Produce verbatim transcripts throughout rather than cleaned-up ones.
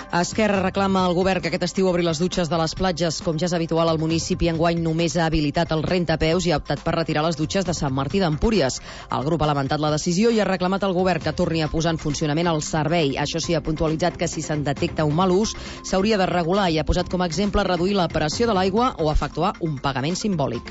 Esquerra reclama al govern que aquest estiu obri les dutxes de les platges. Com ja és habitual, el municipi enguany només ha habilitat el rentapeus i ha optat per retirar les dutxes de Sant Martí d'Empúries. El grup ha lamentat la decisió i ha reclamat al govern que torni a posar en funcionament el servei. Això sí, ha puntualitzat que si se'n detecta un mal ús s'hauria de regular i ha posat com a exemple reduir la pressió de l'aigua o efectuar un pagament simbòlic.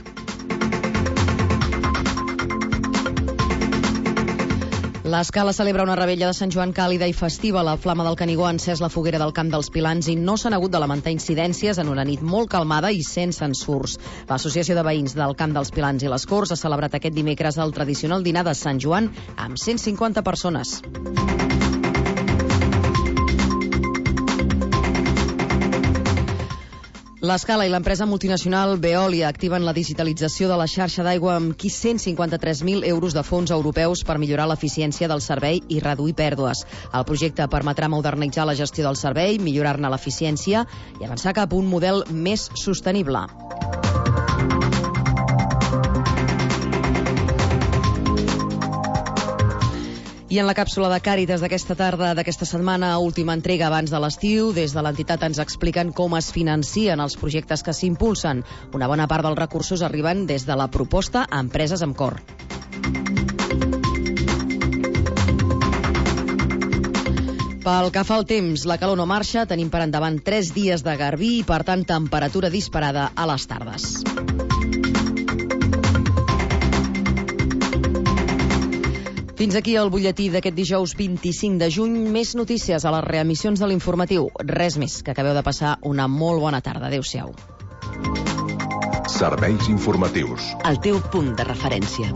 L'Escala celebra una revetlla de Sant Joan càlida i festiva. La Flama del Canigó ha encès la foguera del Camp dels Pilans i no s'han hagut de lamentar incidències en una nit molt calmada i sense ensurs. L'Associació de Veïns del Camp dels Pilans i les Corts ha celebrat aquest dimecres el tradicional dinar de Sant Joan amb cent cinquanta persones. L'Escala i l'empresa multinacional Veolia activen la digitalització de la xarxa d'aigua amb cent cinquanta-tres mil euros de fons europeus per millorar l'eficiència del servei i reduir pèrdues. El projecte permetrà modernitzar la gestió del servei, millorar-ne l'eficiència i avançar cap a un model més sostenible. I en la càpsula de Càritas d'aquesta tarda, d'aquesta setmana, última entrega abans de l'estiu, des de l'entitat ens expliquen com es financien els projectes que s'impulsen. Una bona part dels recursos arriben des de la proposta a empreses amb cor. Pel que fa al temps, la calor no marxa, tenim per endavant tres dies de garbí i, per tant, temperatura disparada a les tardes. Fins aquí el butlletí d'aquest dijous vint-i-cinc de juny. Més notícies a les reemissions de l'informatiu. Res més, que acabeu de passar una molt bona tarda. Adéu-siau. Serveis informatius. El teu punt de referència.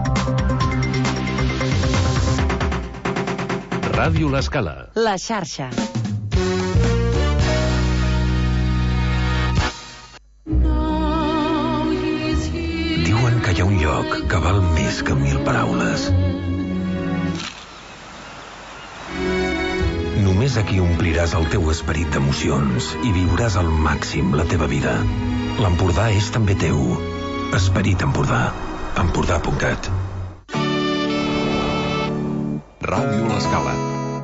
Ràdio L'Escala. La xarxa. Diuen que hi ha un lloc que val més que mil paraules. Només aquí ompliràs el teu esperit d'emocions i viuràs al màxim la teva vida. L'Empordà és també teu. Esperit Empordà. Empordà punt cat. Ràdio L'Escala.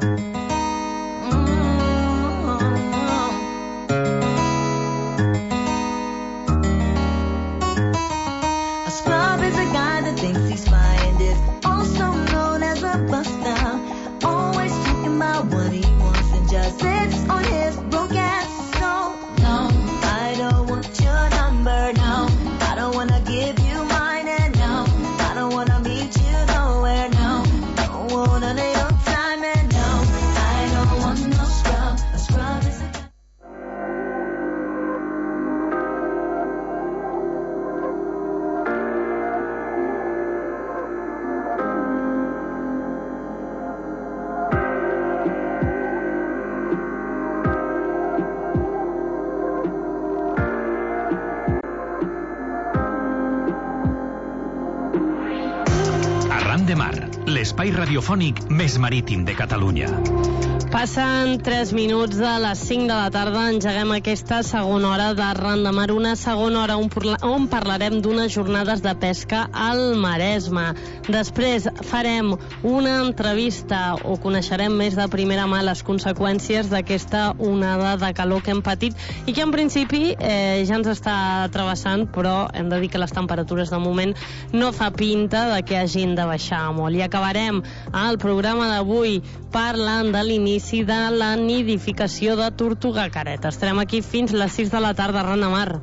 L'espai radiofònic més marítim de Catalunya. Passen tres minuts de les cinc de la tarda, engeguem aquesta segona hora d'Arran de Mar, una segona hora on, on parlarem d'unes jornades de pesca al Maresme. Després farem una entrevista o coneixerem més de primera mà les conseqüències d'aquesta onada de calor que hem patit i que en principi eh, ja ens està travessant, però hem de dir que les temperatures de moment no fa pinta de que hagin de baixar molt. I acabarem el programa d'avui parlant de l'inici de la nidificació de tortuga careta. Estarem aquí fins les sis de la tarda, Arran de Mar.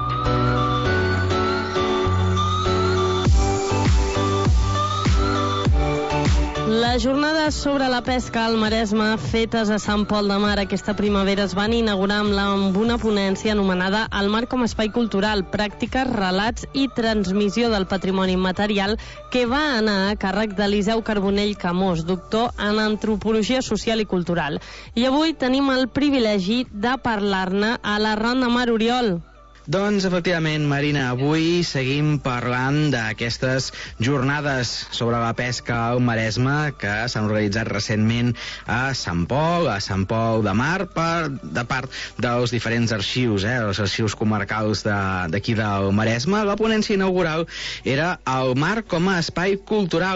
Les jornades sobre la pesca al Maresme fetes a Sant Pol de Mar aquesta primavera es van inaugurar amb, la, amb una ponència anomenada El mar com a espai cultural, pràctiques, relats i transmissió del patrimoni immaterial, que va anar a càrrec d'Eliseu Carbonell Camós, doctor en Antropologia Social i Cultural. I avui tenim el privilegi de parlar-ne a l'Arran de Mar. Oriol. Doncs, efectivament, Marina, avui seguim parlant d'aquestes jornades sobre la pesca al Maresme que s'han organitzat recentment a Sant Pol, a Sant Pol de Mar, per, de part dels diferents arxius, eh, els arxius comarcals d'aquí de, del Maresme. La ponència inaugural era el mar com a espai cultural,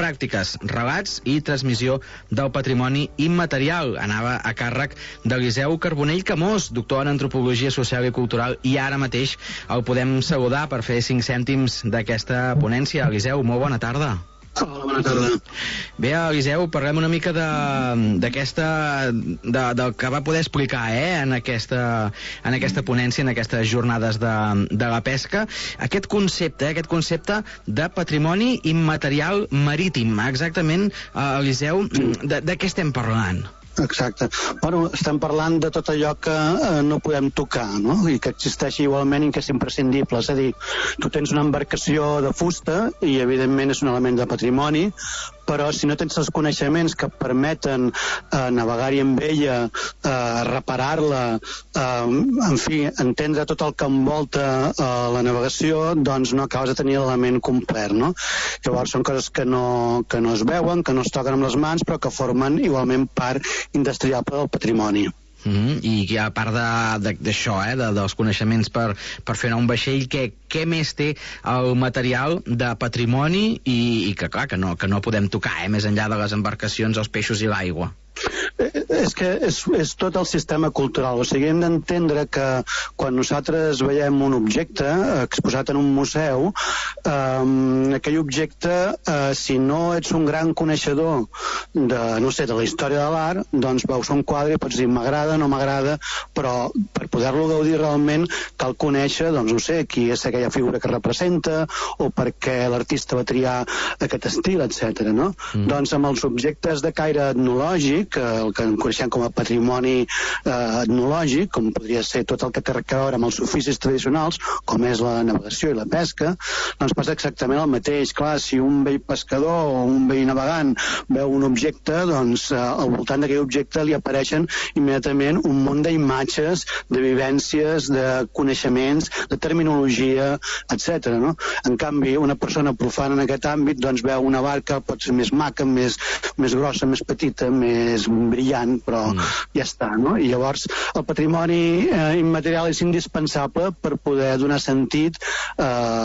pràctiques, relats i transmissió del patrimoni immaterial. Anava a càrrec d'Eliseu Carbonell Camós, doctor en Antropologia Social i Cultural, i ara mateix el podem saludar per fer cinc cèntims d'aquesta ponència. Eliseu, molt bona tarda. Hola, bona tarda. Bé, Eliseu, parlem una mica d'aquesta, de, de, del que va poder explicar eh, en, aquesta, en aquesta ponència, en aquestes jornades de, de la pesca, aquest concepte, eh, aquest concepte de patrimoni immaterial marítim. Exactament, eh, Eliseu, de, de què estem parlant? Exacte. Bueno, estem parlant de tot allò que eh, no podem tocar, no? I que existeix igualment i que és imprescindible. És a dir, tu tens una embarcació de fusta i, evidentment, és un element de patrimoni, però si no tens els coneixements que permeten eh, navegar-hi amb ella, eh, reparar-la, eh, en fi, entendre tot el que envolta eh, la navegació, doncs no acabes de tenir l'element complet, no? Llavors són coses que no, que no es veuen, que no es toquen amb les mans, però que formen igualment part indestriable del patrimoni. Mm-hmm. I a part d'això, eh, de, dels coneixements per, per fer anar un vaixell, què, què més té el material de patrimoni i, i que, clar, que no, que no podem tocar, eh, més enllà de les embarcacions, els peixos i l'aigua? És que és, és tot el sistema cultural. O sigui, hem d'entendre que quan nosaltres veiem un objecte exposat en un museu, eh, aquell objecte, eh, si no ets un gran coneixedor de, no sé, de la història de l'art, doncs veus un quadre i pots dir m'agrada, no m'agrada, però per poder-lo gaudir realment cal conèixer, doncs no sé, qui és aquella figura que representa o per què l'artista va triar aquest estil, etcètera. No? Mm. Doncs amb els objectes de caire etnològic, el que en coneixem com a patrimoni eh, etnològic, com podria ser tot el que té a veure amb els oficis tradicionals, com és la navegació i la pesca, doncs passa exactament el mateix. Clar, si un vell pescador o un vell navegant veu un objecte, doncs eh, al voltant d'aquell objecte li apareixen immediatament un munt d'imatges, de vivències, de coneixements, de terminologia, etcètera. No? En canvi, una persona profana en aquest àmbit doncs veu una barca, pot ser més maca, més, més grossa, més petita, més és brillant, però mm. ja està, no? I llavors el patrimoni eh, immaterial és indispensable per poder donar sentit eh,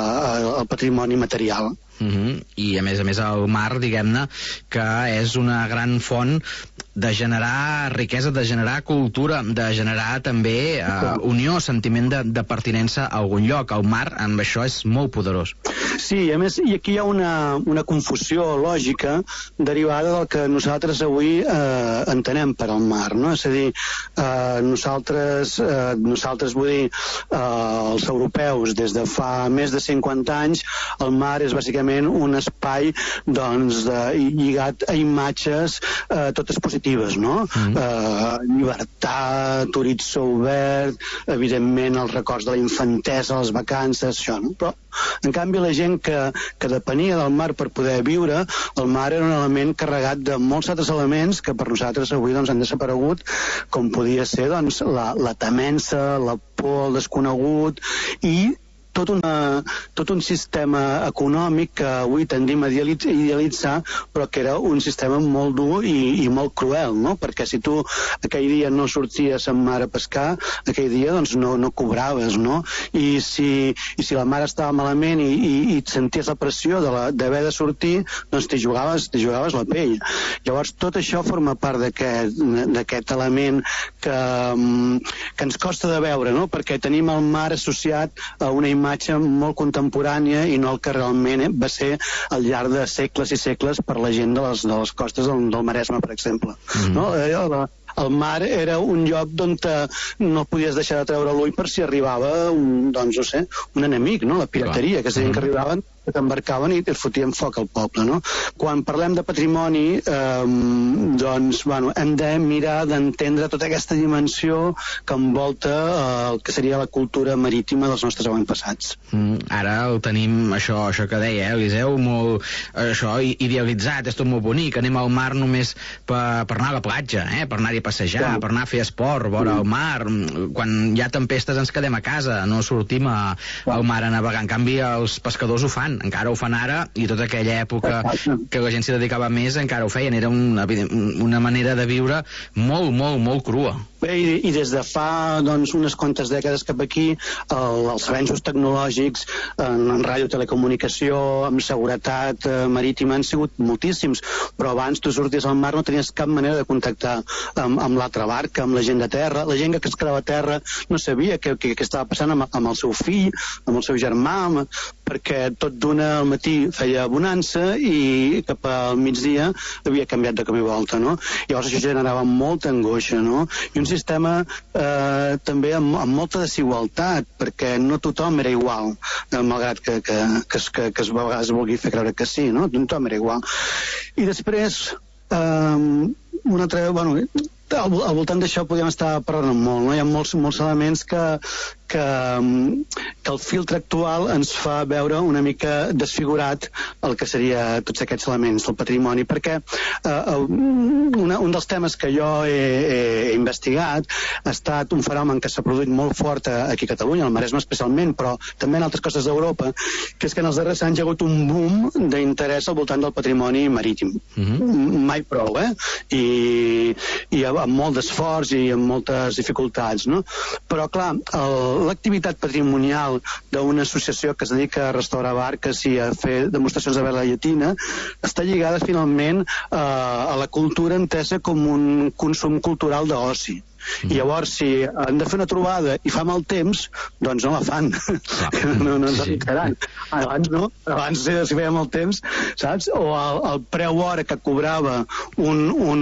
al patrimoni material. Mm-hmm. I a més a més el mar, diguem-ne, que és una gran font de generar riquesa, de generar cultura, de generar també eh, unió, sentiment de, de pertinença a algun lloc. El mar amb això és molt poderós. Sí, a més, i aquí hi ha una, una confusió lògica derivada del que nosaltres avui eh, entenem per al mar, no? És a dir, eh, nosaltres, eh, nosaltres vull dir, eh, els europeus, des de fa més de cinquanta anys, el mar és bàsicament un espai doncs, de, lligat a imatges eh, totes positives, no? Mm. Eh, llibertat, horitzó obert, evidentment els records de la infantesa, les vacances, això, no? Però, en canvi, la gent que, que depenia del mar per poder viure, el mar era un element carregat de molts altres elements que per nosaltres avui doncs, han desaparegut, com podia ser doncs, la, la temença, la por, el desconegut i tot, una, tot un sistema econòmic que avui tendim a idealitzar, però que era un sistema molt dur i, i molt cruel, no? Perquè si tu aquell dia no sorties amb mar a pescar, aquell dia doncs, no, no cobraves, no? I si, i si la mar estava malament i, i, i et senties la pressió d'haver de, de sortir, doncs t'hi jugaves, t'hi jugaves la pell. Llavors tot això forma part d'aquest element que, que ens costa de veure, no? Perquè tenim el mar associat a una imatge molt contemporània i no el que realment va ser al llarg de segles i segles per la gent de les, de les costes del, del Maresme, per exemple. Mm-hmm. No? El, el mar era un lloc on no podies deixar de treure l'ull per si arribava un, doncs, no sé, un enemic, no? La pirateria, que és a dir, que arribaven que t'embarcaven i et fotien foc al poble, no? Quan parlem de patrimoni, eh, doncs, bueno, hem de mirar d'entendre tota aquesta dimensió que envolta eh, el que seria la cultura marítima dels nostres avantpassats. Mm, ara el tenim, això, això que deia, eh, Eliseu, molt, això, idealitzat, és tot molt bonic, anem al mar només per, per anar a la platja, eh, per anar-hi a passejar, ja. Per anar a fer esport, vora mm. el mar, quan hi ha tempestes ens quedem a casa, no sortim a, ja. al mar a navegar, en canvi els pescadors ho fan, encara ho fan ara, i tota aquella època que la gent s'hi dedicava més encara ho feien, era una, una manera de viure molt, molt, molt crua. I, i des de fa doncs, unes quantes dècades cap aquí el, els avenços tecnològics en, en radiotelecomunicació, amb seguretat eh, marítima han sigut moltíssims, però abans tu sorties al mar no tenies cap manera de contactar amb, amb l'altra barca, amb la gent de terra. La gent que es quedava a terra no sabia què, què, què estava passant amb, amb el seu fill, amb el seu germà, amb, perquè tot d'una al matí feia bonança i cap al migdia havia canviat de camí i volta, no? Llavors això generava molta angoixa, no? I un sistema eh, també amb, amb molta desigualtat, perquè no tothom era igual, eh, malgrat que, que, que, que, que es, a vegades vulgui fer creure que sí, no? Tothom era igual. I després, eh, un altre, bueno, al, al voltant d'això podríem estar parlant molt, no? Hi ha molts, molts elements que, que, que el filtre actual ens fa veure una mica desfigurat el que seria tots aquests elements del patrimoni, perquè eh, una, un dels temes que jo he, he investigat ha estat un fenomen que s'ha produït molt fort aquí a Catalunya, al Maresme especialment, però també en altres costes d'Europa, que és que en els darrers anys hi ha hagut un boom d'interès al voltant del patrimoni marítim. Mm-hmm. Mai prou, eh? I, i amb molt d'esforç i amb moltes dificultats, no? Però, clar, l'activitat patrimonial d'una associació que es dedica a restaurar barques i a fer demostracions de vela llatina està lligada finalment eh, a la cultura entesa com un consum cultural d'oci. I llavors, si han de fer una trobada i fa mal temps, doncs no la fan. Ah, no no ens sí. Dedicaran. Abans no, abans si, si feia mal temps, saps? O el, el preu hora que cobrava un, un,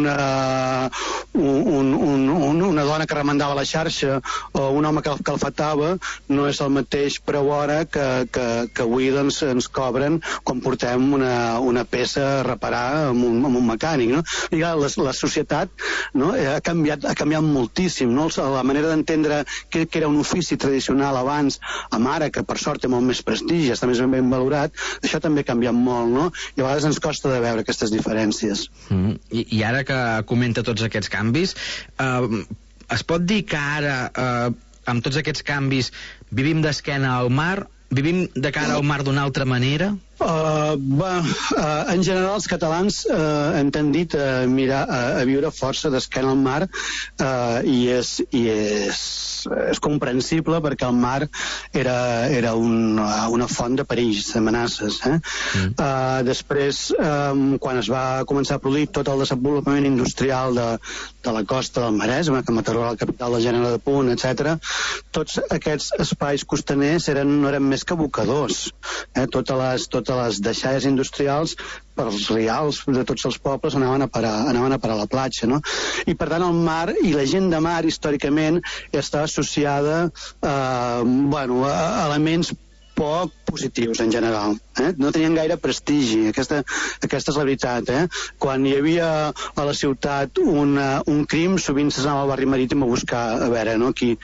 uh, un, un, un, una dona que remandava la xarxa o un home que el calfatava no és el mateix preu hora que, que, que avui doncs, ens cobren quan portem una, una peça a reparar amb un, amb un mecànic, no? I la, la societat, no? ha canviat, ha canviat molt moltíssim, no? La manera d'entendre que, que era un ofici tradicional abans, amb ara, que per sort té molt més prestigi, està més ben valorat, això també ha canviat molt, no? I a vegades ens costa de veure aquestes diferències. Mm. I, I ara que comenta tots aquests canvis, eh, es pot dir que ara, eh, amb tots aquests canvis, vivim d'esquena al mar, vivim de cara al mar d'una altra manera? Uh, va, uh, en general els catalans uh, hem tendit a mirar a, a viure força d'esquena al mar uh, i, és, i és, és comprensible perquè el mar era, era un, una font de perills, d'amenaces, eh? Mm. Uh, després um, quan es va començar a produir tot el desenvolupament industrial de, de la costa del Maresme, que Mataró era la capital del gènere de punt, etcètera, tots aquests espais costaners eren, no eren més que abocadors, eh? totes les, totes les deixalles industrials pels rials de tots els pobles anaven a parar, anaven a parar a la platja, no? I per tant el mar i la gent de mar històricament està associada a, bueno, a elements poc positius en general, eh? No tenien gaire prestigi, aquesta, aquesta és la veritat, eh? Quan hi havia a la ciutat una, un crim, sovint s'anava al barri marítim a buscar, a veure, no? Aquí,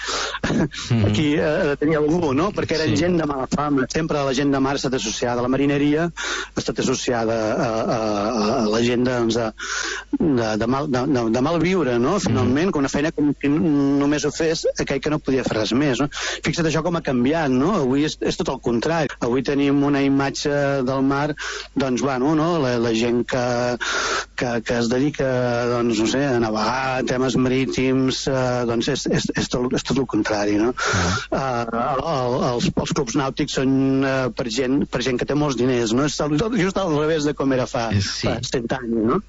mm. aquí eh, tenia algú, no? Perquè eren sí. gent de mala fama, sempre la gent de mar ha estat associada, la marineria ha estat associada a, a, a la gent de, doncs, de, de, mal, de, de, de mal viure, no? Finalment, mm. que una feina que només ho fes aquell que no podia fer res més, no? Fixa't això com ha canviat, no? Avui és, és tot el contrari. Avui tenim una imatge del mar, doncs, bueno, no? La, la gent que, que, que es dedica, doncs, no sé, a navegar, temes marítims, eh, doncs és, és, és, tot, és tot el contrari, no? Uh, el, el, els, els clubs nàutics són uh, per, gent, per gent que té molts diners, no? És just al revés de com era fa, sí. fa cent anys, no?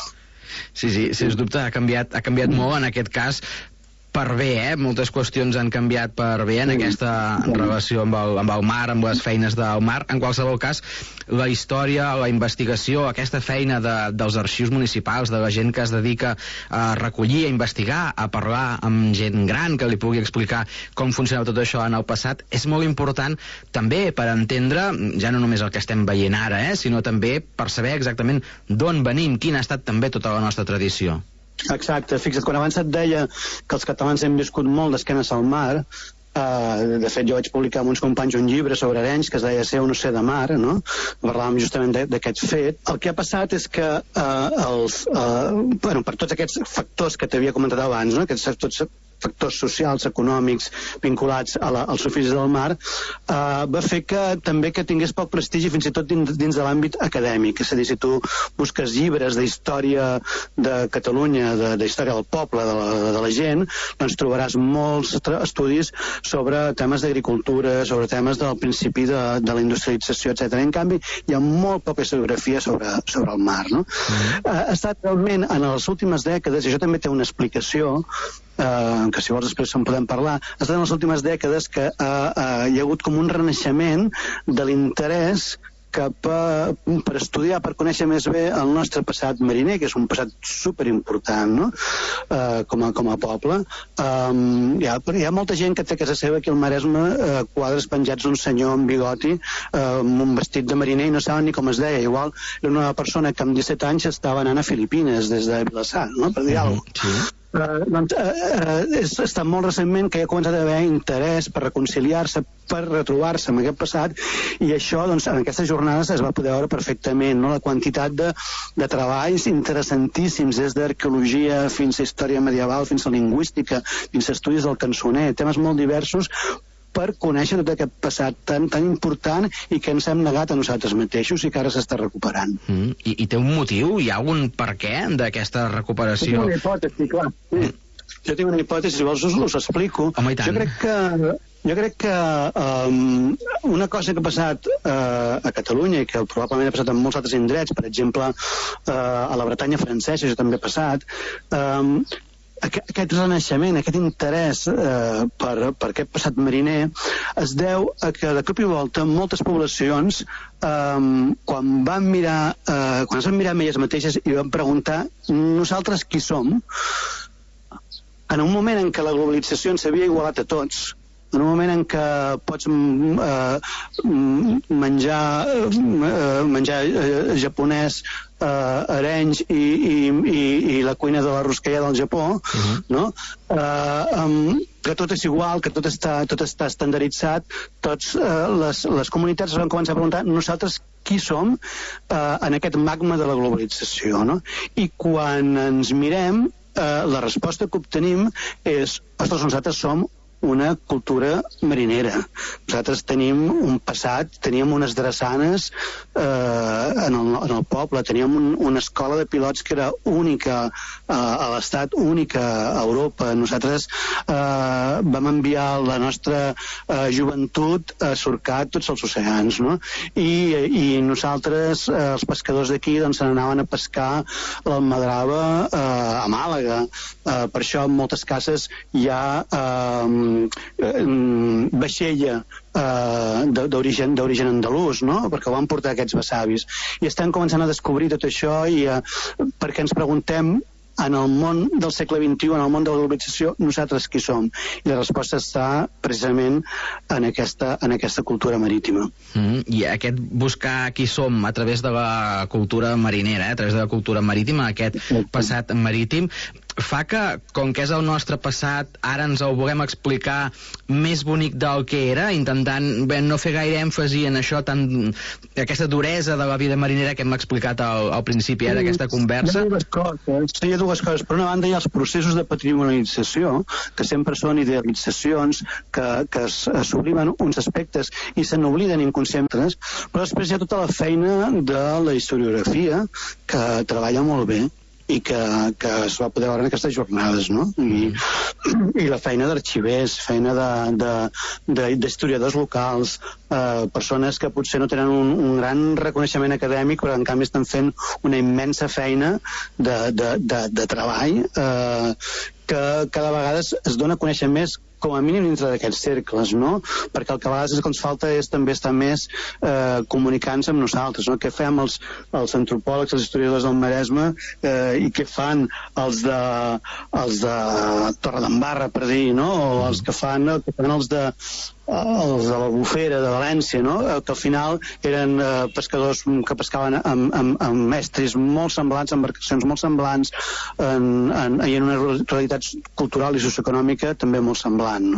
Sí, sí, sens dubte ha canviat, ha canviat molt en aquest cas, per bé, eh? Moltes qüestions han canviat per bé en aquesta relació amb el, amb el mar, amb les feines del mar. En qualsevol cas, la història, la investigació, aquesta feina de, dels arxius municipals, de la gent que es dedica a recollir, a investigar, a parlar amb gent gran que li pugui explicar com funcionava tot això en el passat, és molt important també per entendre, ja no només el que estem veient ara, eh? sinó també per saber exactament d'on venim, quina ha estat també tota la nostra tradició. Exacte, fixa't, quan abans et deia que els catalans hem viscut molt d'esquenes al mar, Uh, de fet jo vaig publicar amb uns companys un llibre sobre Arenys que es deia Ser o no ser de mar, no? Parlàvem justament d'aquest fet. El que ha passat és que uh, els, uh, bueno, per tots aquests factors que t'havia comentat abans, no? Aquests tots factors socials, econòmics, vinculats a la, als oficis del mar, eh, va fer que també que tingués poc prestigi fins i tot dins, dins de l'àmbit acadèmic. És a dir, si tu busques llibres d'història de Catalunya, de, de història del poble, de la, de la gent, doncs trobaràs molts estudis sobre temes d'agricultura, sobre temes del principi de, de la industrialització, etcètera. En canvi, hi ha molt poca historiografia sobre, sobre el mar, no? Mm-hmm. Ha estat realment, en les últimes dècades, i això també té una explicació, eh, que si vols després en podem parlar, ha estat en les últimes dècades que eh, eh, hi ha hagut com un renaixement de l'interès cap a, per estudiar, per conèixer més bé el nostre passat mariner, que és un passat superimportant, no? Uh, com, a, com a poble. Um, hi, ha, hi ha molta gent que té a casa seva aquí al Maresme uh, quadres penjats d'un senyor amb bigoti, uh, amb un vestit de mariner, i no saben ni com es deia. Igual era una persona que amb disset anys estava anant a Filipines des de Vilassar, no? Per dir alguna cosa. Sí. Uh, doncs, uh, uh, és, està molt recentment que hi ha començat a haver interès per reconciliar-se, per retrobar-se amb aquest passat, i això doncs, en aquestes jornades es va poder veure perfectament, no? La quantitat de, de treballs interessantíssims, des d'arqueologia fins a història medieval, fins a lingüística, fins a estudis del cançoner, temes molt diversos, per conèixer tot aquest passat tan, tan important i que ens hem negat a nosaltres mateixos i que ara s'està recuperant. Mm, i, I té un motiu? Hi ha algun per què d'aquesta recuperació? Jo tinc una hipòtesi, clar. Mm. Jo tinc una hipòtesi, si vols us, us explico. Home, i tant. Jo crec que, jo crec que um, una cosa que ha passat uh, a Catalunya i que probablement ha passat en molts altres indrets, per exemple, uh, a la Bretanya francesa, això també ha passat, um, aquest renaixement, aquest interès eh, per, per aquest passat mariner es deu a que de cop i volta moltes poblacions eh, quan van mirar eh, quan es van mirar amb elles mateixes i van preguntar nosaltres qui som, en un moment en què la globalització ens havia igualat a tots, en un moment en què pots eh, menjar eh, menjar eh, japonès, eh, arenys i, i, i, i la cuina de la rosqueia del Japó, uh-huh. no? eh, um, que tot és igual, que tot està, tot està estandarditzat, tots eh, les, les comunitats es van començar a preguntar nosaltres qui som eh, en aquest magma de la globalització, no? I quan ens mirem, eh, la resposta que obtenim és, ostres, nosaltres som una cultura marinera. Nosaltres tenim un passat, teníem unes drassanes eh, en, el, en el poble, teníem un, una escola de pilots que era única eh, a l'Estat, única a Europa. Nosaltres eh, vam enviar la nostra eh, joventut a surcar tots els oceans, no? I, i nosaltres, eh, els pescadors d'aquí, doncs se n'anaven a pescar l'almadrava eh, a Màlaga. Eh, per això en moltes cases hi ha eh, vaixella eh, d'origen d'origen andalús, no? Perquè ho van portar aquests besavis. I estem començant a descobrir tot això i eh, perquè ens preguntem en el món del segle vint-i-u, en el món de la globalització, nosaltres qui som? I la resposta està precisament en aquesta, en aquesta cultura marítima. Mm, I aquest buscar qui som a través de la cultura marinera, eh, a través de la cultura marítima, aquest passat marítim, fa que, com que és el nostre passat, ara ens el vulguem explicar més bonic del que era, intentant bé, no fer gaire èmfasi en això, tan, aquesta duresa de la vida marinera que hem explicat al, al principi eh, d'aquesta conversa. Hi ha dues coses, hi ha dues coses. Per una banda hi ha els processos de patrimonialització, que sempre són idealitzacions, que, que sublimen uns aspectes i se n'obliden inconscientes, però després hi ha tota la feina de la historiografia, que treballa molt bé i que, que es va poder veure en aquestes jornades, no? I, i la feina d'arxivers, feina d'historiadors de, de, locals, eh, persones que potser no tenen un, un gran reconeixement acadèmic, però en canvi estan fent una immensa feina de, de, de, de treball eh, que cada vegada es dona a conèixer més, com a mínim dintre d'aquests cercles, no? Perquè el que a vegades el que ens falta és també estar més eh, comunicant-se amb nosaltres, no? Què fem els, els antropòlegs, els historiadors del Maresme eh, i què fan els de, els de Torredembarra, per dir, no? O els que fan, que fan els de els de la Bufera de València, no? Que al final eren eh, pescadors que pescaven amb, amb, amb mestres molt semblants, embarcacions molt semblants en, en, i en una realitat cultural i socioeconòmica també molt semblant, no?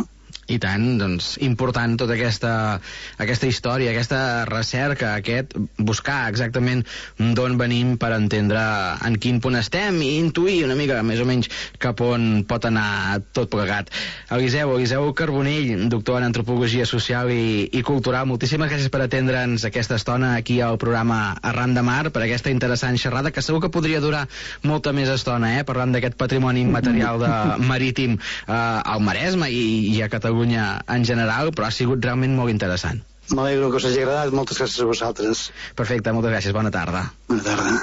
I tant, doncs, important tota aquesta, aquesta història, aquesta recerca, aquest buscar exactament d'on venim per entendre en quin punt estem i intuir una mica, més o menys, cap on pot anar tot plegat. Eliseu, Eliseu Carbonell, doctor en Antropologia Social i, i Cultural, moltíssimes gràcies per atendre'ns aquesta estona aquí al programa Arran de Mar, per aquesta interessant xerrada, que segur que podria durar molta més estona, eh, parlant d'aquest patrimoni immaterial de, marítim eh, al Maresme i, i a Catalunya en general, però ha sigut realment molt interessant. M'alegro que us hagi agradat, moltes gràcies a vosaltres. Perfecte, moltes gràcies, bona tarda. Bona tarda.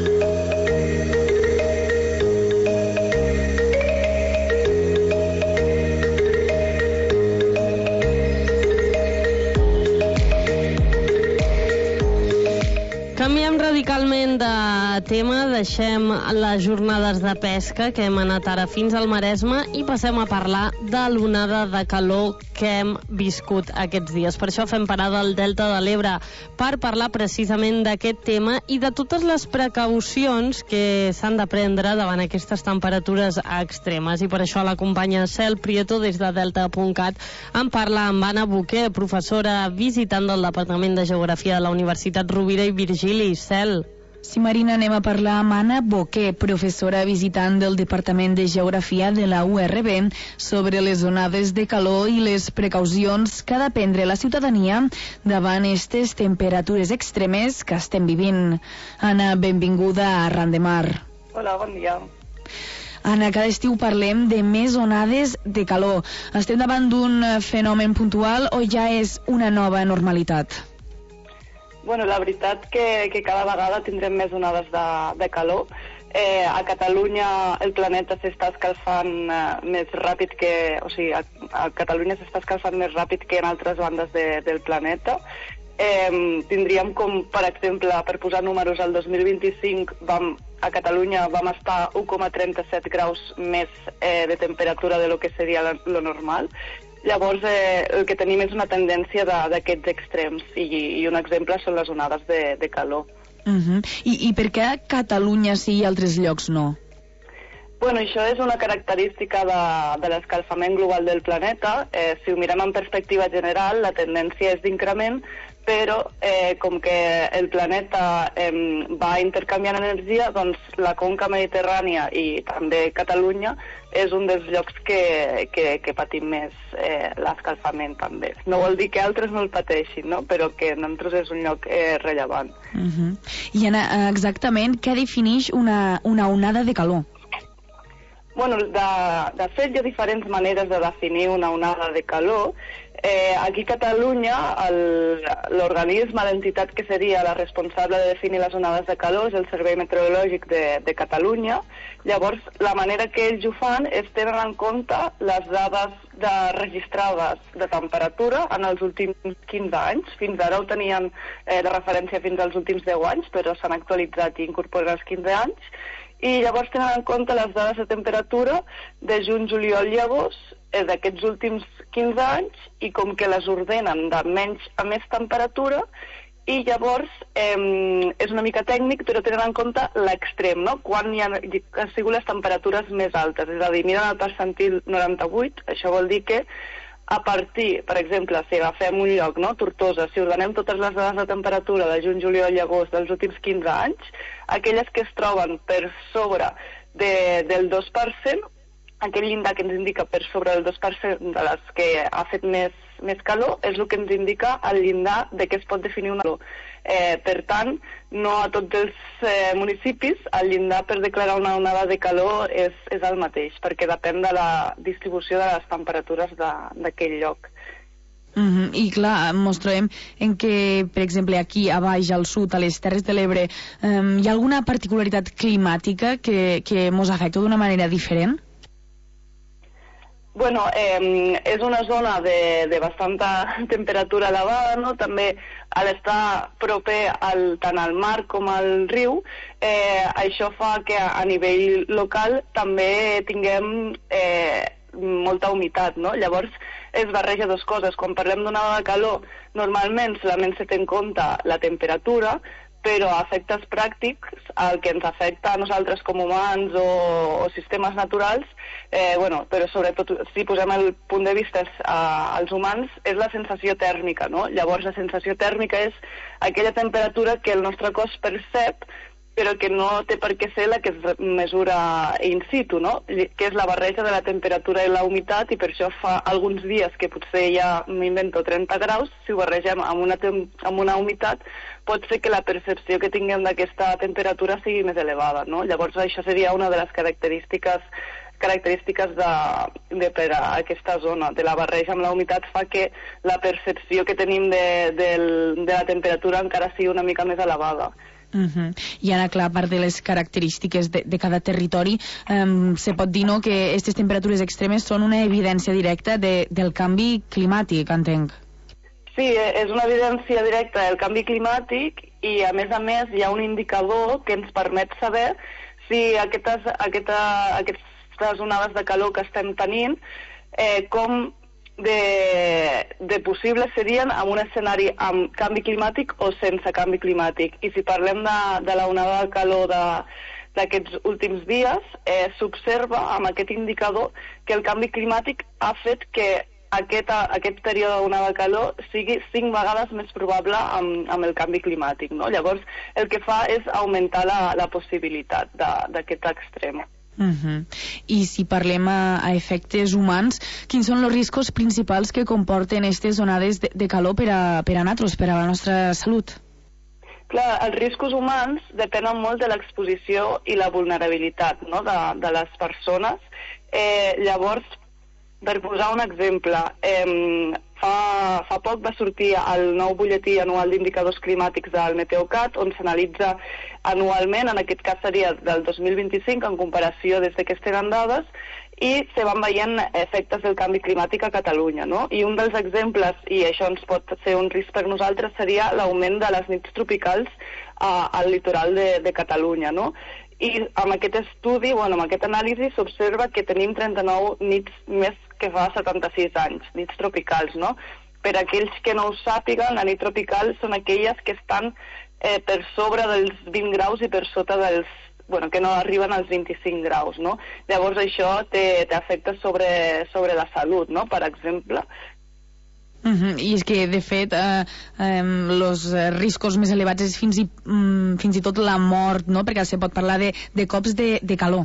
Canviem radicalment de tema, deixem les jornades de pesca que hem anat ara fins al Maresme i passem a parlar de l'onada de calor que hem viscut aquests dies. Per això fem parada al Delta de l'Ebre per parlar precisament d'aquest tema i de totes les precaucions que s'han de prendre davant aquestes temperatures extremes. I per això l'acompanya Cel Prieto des de delta punt cat. En parla amb Anna Boquer, professora visitant del Departament de Geografia de la Universitat Rovira i Virgili. Cel. Sí, Marina, anem a parlar amb Anna Boquer, professora visitant del Departament de Geografia de la U R B, sobre les onades de calor i les precaucions que ha de prendre la ciutadania davant aquestes temperatures extremes que estem vivint. Anna, benvinguda a Arran de Mar. Hola, bon dia. Anna, cada estiu parlem de més onades de calor. Estem davant d'un fenomen puntual o ja és una nova normalitat? Bueno, la veritat que, que cada vegada tindrem més onades de, de calor. Eh, a Catalunya el planeta s'està escalfant eh, més ràpid que... O sigui, a, a Catalunya s'està escalfant més ràpid que en altres bandes de, del planeta. Eh, tindríem com, per exemple, per posar números, el dos mil vint-i-cinc vam, a Catalunya vam estar un coma trenta-set graus més eh, de temperatura de lo que seria la, lo normal. Llavors, eh, el que tenim és una tendència d'aquests extrems i, i un exemple són les onades de, de calor. Uh-huh. I, I per què a Catalunya sí i altres llocs no? Bueno, això és una característica de, de l'escalfament global del planeta. Eh, si ho mirem en perspectiva general, la tendència és d'increment, però eh, com que el planeta eh, va intercanviant energia, doncs la conca mediterrània i també Catalunya és un dels llocs que, que, que patim més eh, l'escalfament també. No vol dir que altres no el pateixin, no? Però que nosaltres és un lloc eh, rellevant. Uh-huh. I Anna, exactament què defineix una, una onada de calor? Bueno, de, de fet, hi ha diferents maneres de definir una onada de calor. Eh, aquí a Catalunya, l'organisme, l'entitat que seria la responsable de definir les onades de calor és el Servei Meteorològic de, de Catalunya. Llavors, la manera que ells ho fan és tenir en compte les dades de registrades de temperatura en els últims quinze anys. Fins ara ho tenien eh, de referència fins als últims deu anys, però s'han actualitzat i incorporen els quinze anys. I llavors tenen en compte les dades de temperatura de juny, juliol i agost eh, d'aquests últims quinze anys i com que les ordenen de menys a més temperatura i llavors eh, és una mica tècnic però tenen en compte l'extrem, no? Quan hi ha, hi han sigut les temperatures més altes, és a dir, miren el percentil noranta-vuit, això vol dir que a partir, per exemple, si agafem un lloc, no? Tortosa, si ordenem totes les dades de temperatura de juny, juliol i agost dels últims quinze anys, aquelles que es troben per sobre de, del dos per cent, aquell llindar que ens indica per sobre del dos per cent de les que ha fet més, més calor, és el que ens indica el llindar de què es pot definir una calor. Eh, per tant, no a tots els eh, municipis el llindar per declarar una onada de calor és, és el mateix, perquè depèn de la distribució de les temperatures d'aquell lloc. Uh-huh. I clar, ens trobem en que, per exemple, aquí a baix, al sud, a les Terres de l'Ebre, um, hi ha alguna particularitat climàtica que, que ens afecta d'una manera diferent? Bueno, eh, és una zona de, de bastanta temperatura elevada, no? També al estar proper al, tant al mar com al riu, eh, això fa que a, a nivell local també tinguem eh, molta humitat, no? Llavors es barreja dues coses. Quan parlem d'una onada de calor, normalment solament se té en compte la temperatura, però a efectes pràctics, el que ens afecta a nosaltres com humans o, o sistemes naturals, eh, bueno, però sobretot si posem el punt de vista a, als humans, és la sensació tèrmica, no? Llavors la sensació tèrmica és aquella temperatura que el nostre cos percep, però que no té per què ser la que es mesura in situ, no? Que és la barreja de la temperatura i la humitat, i per això fa alguns dies que potser ja m'invento trenta graus, si ho barregem amb una, amb una humitat, pot ser que la percepció que tinguem d'aquesta temperatura sigui més elevada, no? Llavors això seria una de les característiques característiques de, de per a aquesta zona, de la barreja amb la humitat, fa que la percepció que tenim de, de, de la temperatura encara sigui una mica més elevada. Uh-huh. I Anna, clar, a part de les característiques de, de cada territori, um, se pot dir, no?, que aquestes temperatures extremes són una evidència directa de, del canvi climàtic, entenc. Sí, és una evidència directa del canvi climàtic, i a més a més hi ha un indicador que ens permet saber si aquestes, aquesta, aquestes onades de calor que estem tenint, eh, com De, de possibles serien en un escenari amb canvi climàtic o sense canvi climàtic. I si parlem de, de la onada de calor d'aquests últims dies, eh, s'observa amb aquest indicador que el canvi climàtic ha fet que aquest, aquest període d'onada de calor sigui cinc vegades més probable amb, amb el canvi climàtic, no? Llavors, el que fa és augmentar la, la possibilitat d'aquest extrem. Uh-huh. I si parlem a, a efectes humans, quins són els riscos principals que comporten aquestes onades de, de calor per a, per a nosaltres, per a la nostra salut? Clar, els riscos humans depenen molt de l'exposició i la vulnerabilitat, no?, de, de les persones. Eh, llavors, per posar un exemple, eh, fa, fa poc va sortir el nou butlletí anual d'indicadors climàtics del Meteocat, on s'analitza anualment, en aquest cas seria del dos mil vint-i-cinc, en comparació des de que es tenen dades, i se van veient efectes del canvi climàtic a Catalunya, no? I un dels exemples, i això ens pot ser un risc per nosaltres, seria l'augment de les nits tropicals uh, al litoral de, de Catalunya, no? I amb aquest estudi, bueno, amb aquest anàlisi, s'observa que tenim trenta-nou nits més que fa setanta-sis anys, nits tropicals, no? Per aquells que no ho sàpiguen, la nit tropical són aquelles que estan eh, per sobre dels vint graus i per sota dels, bueno, que no arriben als vint-i-cinc graus, no? Llavors això té, té efectes sobre, sobre la salut, no?, per exemple. Uh-huh. I és que, de fet, eh, els eh, riscos més elevats és fins i, um, fins i tot la mort, no?, perquè se pot parlar de, de cops de, de calor.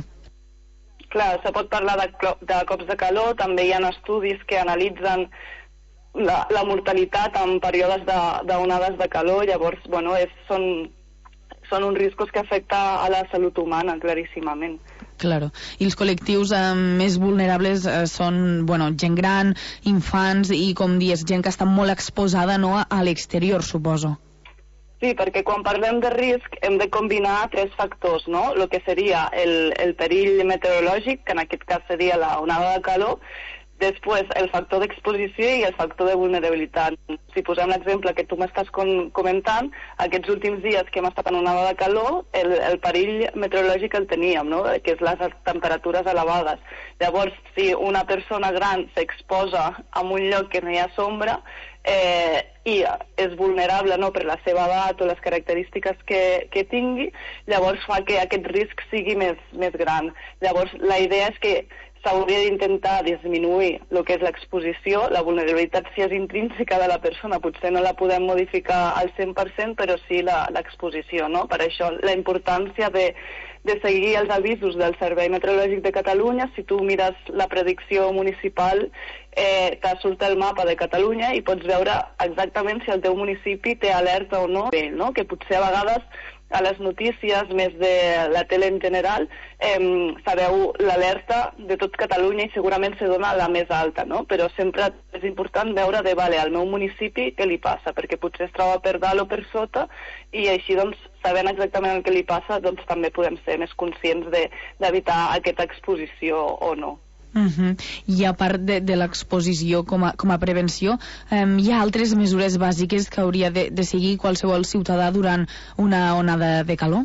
Clar, se pot parlar de, de cops de calor, també hi ha estudis que analitzen la, la mortalitat en períodes d'onades de, de calor, llavors, bueno, és, són, són uns riscos que afecta a la salut humana, claríssimament. Claro. I els col·lectius eh, més vulnerables eh, són, bueno, gent gran, infants i, com dius, gent que està molt exposada, no?, a l'exterior, suposo. Sí, perquè quan parlem de risc hem de combinar tres factors, no? El que seria el, el perill meteorològic, que en aquest cas seria la onada de calor, després el factor d'exposició i el factor de vulnerabilitat. Si posem l'exemple que tu m'estàs comentant, aquests últims dies que hem estat en onada de calor, el, el perill meteorològic el teníem, no?, que és les temperatures elevades. Llavors, si una persona gran s'exposa en un lloc que no hi ha sombra, eh, i és vulnerable, no?, per la seva edat o les característiques que, que tingui, llavors fa que aquest risc sigui més, més gran. Llavors, la idea és que s'hauria d'intentar disminuir el que és l'exposició. La vulnerabilitat, si és intrínseca de la persona, potser no la podem modificar al cent per cent, però sí l'exposició, no? Per això la importància de, de seguir els avisos del Servei Meteorològic de Catalunya. Si tu mires la predicció municipal, eh, te surt el mapa de Catalunya i pots veure exactament si el teu municipi té alerta o no, no? Que potser a vegades a les notícies, més de la tele en general, eh, sabeu l'alerta de tot Catalunya i segurament se dona la més alta, no? Però sempre és important veure de, vale, al meu municipi què li passa, perquè potser es troba per dalt o per sota, i així, doncs, sabent exactament el que li passa, doncs també podem ser més conscients de, d'evitar aquesta exposició o no. Uh-huh. I a part de, de l'exposició com a, com a prevenció, um, hi ha altres mesures bàsiques que hauria de, de seguir qualsevol ciutadà durant una onada de calor?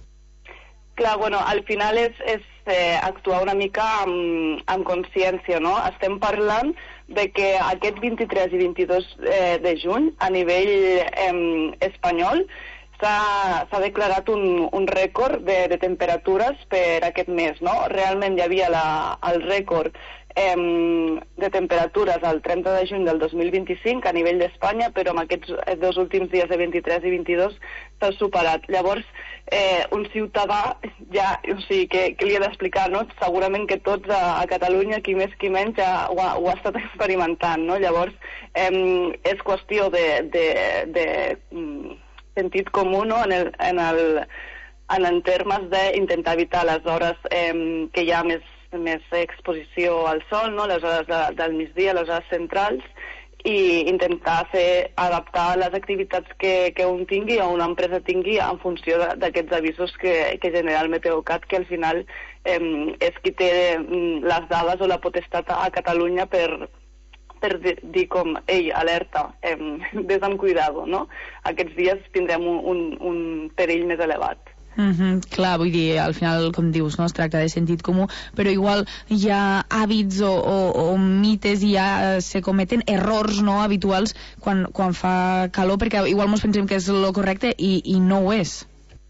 Clar, bueno, al final és, és eh, actuar una mica amb, amb consciència, no? Estem parlant de que aquest vint-i-tres i vint-i-dos eh, de juny, a nivell eh, espanyol, s'ha declarat un, un rècord de, de temperatures per aquest mes, no? Realment hi havia la, el rècord eh, de temperatures el trenta de juny del dos mil vint-i-cinc a nivell d'Espanya, però amb aquests dos últims dies de vint-i-tres i vint-i-dos s'ha superat. Llavors, eh, un ciutadà, ja, o sigui, que, que li he d'explicar, no? Segurament que tots a, a Catalunya, qui més qui menys, ja ho ha, ho ha estat experimentant, no? Llavors, eh, és qüestió de, de, de sentit comú, no? En el, en el, en, en termes d'intentar evitar les hores eh, que hi ha més més exposició al sol, no? Les hores de, del migdia, les hores centrals, i intentar fer, adaptar les activitats que, que un tingui o una empresa tingui en funció d'aquests avisos que, que genera el Meteocat, que al final eh, és qui té les dades o la potestat a Catalunya per, per dir com, ei, alerta, eh, ves amb cuidado, no? Aquests dies tindrem un, un, un perill més elevat. Mm-hmm, clar, vull dir, al final, com dius, no, es tracta de sentit comú, però igual hi ha hàbits o, o, o mites i ja eh, se cometen errors no habituals quan, quan fa calor, perquè igual ens pensem que és el correcte i, i no ho és.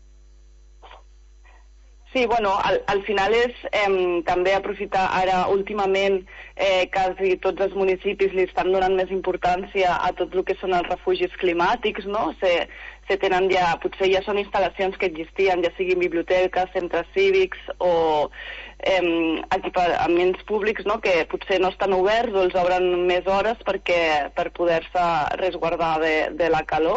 Sí, bueno, al, al final és eh, també aprofitar ara últimament eh, quasi tots els municipis li estan donant més importància a tot el que són els refugis climàtics, no? Se, se tenen ja, potser ja són instal·lacions que existien, ja siguin biblioteques, centres cívics o eh, equipaments públics, no? Que potser no estan oberts o els obren més hores perquè, per poder-se resguardar de, de la calor.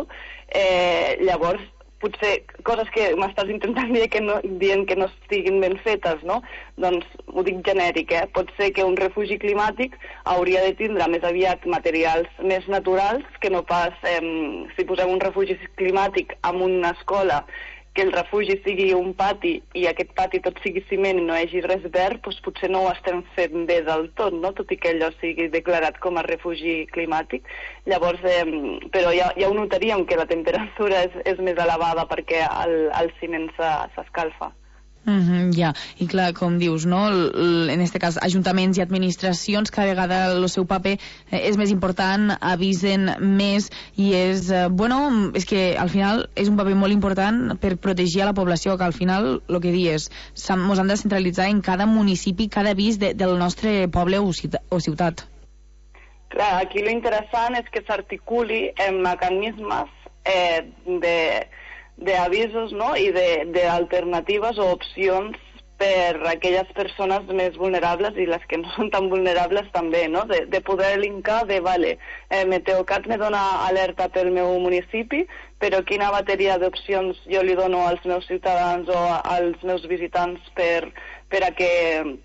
Eh, llavors, potser coses que m'estàs intentant dir que no, dient que no estiguin ben fetes, no? Doncs ho dic genèric, eh? Pot ser que un refugi climàtic hauria de tindre més aviat materials més naturals que no pas, eh, si posem un refugi climàtic en una escola, que el refugi sigui un pati i aquest pati tot sigui ciment i no hi hagi res verd, doncs potser no ho estem fent bé del tot, no? Tot i que allò sigui declarat com a refugi climàtic. Llavors, eh, però ja, ja ho notaríem que la temperatura és, és més elevada perquè el, el ciment s'escalfa. Mm-hmm, ja, i clar, com dius, no? L, l, en este cas, ajuntaments i administracions, cada vegada el seu paper eh, és més important, avisen més i és, eh, bueno, és que al final és un paper molt important per protegir a la població, que al final, el que dius, ens han de centralitzar en cada municipi, cada avís de, del nostre poble o ciutat. O ciutat. Clar, aquí l'interessant és que s'articuli en mecanismes eh, de d'avisos, no? I d'alternatives o opcions per a aquelles persones més vulnerables i les que no són tan vulnerables també, no? De, de poder linkar de, vale, eh, Meteocat me dona alerta pel meu municipi, però quina bateria d'opcions jo li dono als meus ciutadans o als meus visitants per, per a que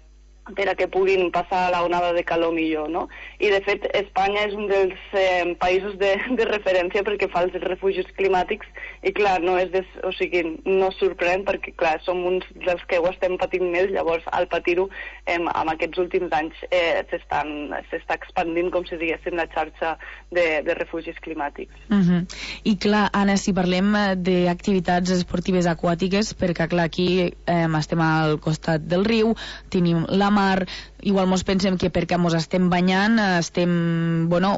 per a que puguin passar la onada de calor millor, no? I, de fet, Espanya és un dels eh, països de, de referència perquè fa els refugis climàtics i, clar, no és des, o sigui, no sorprèn perquè, clar, som uns dels que ho estem patint més, llavors, al patir-ho, eh, en aquests últims anys eh, s'està expandint, com si diguéssim, la xarxa de, de refugis climàtics. Uh-huh. I, clar, Anna, si parlem d'activitats esportives aquàtiques, perquè, clar, aquí eh, estem al costat del riu, tenim la mar, igual mos pensem que perquè mos estem banyant estem, bueno,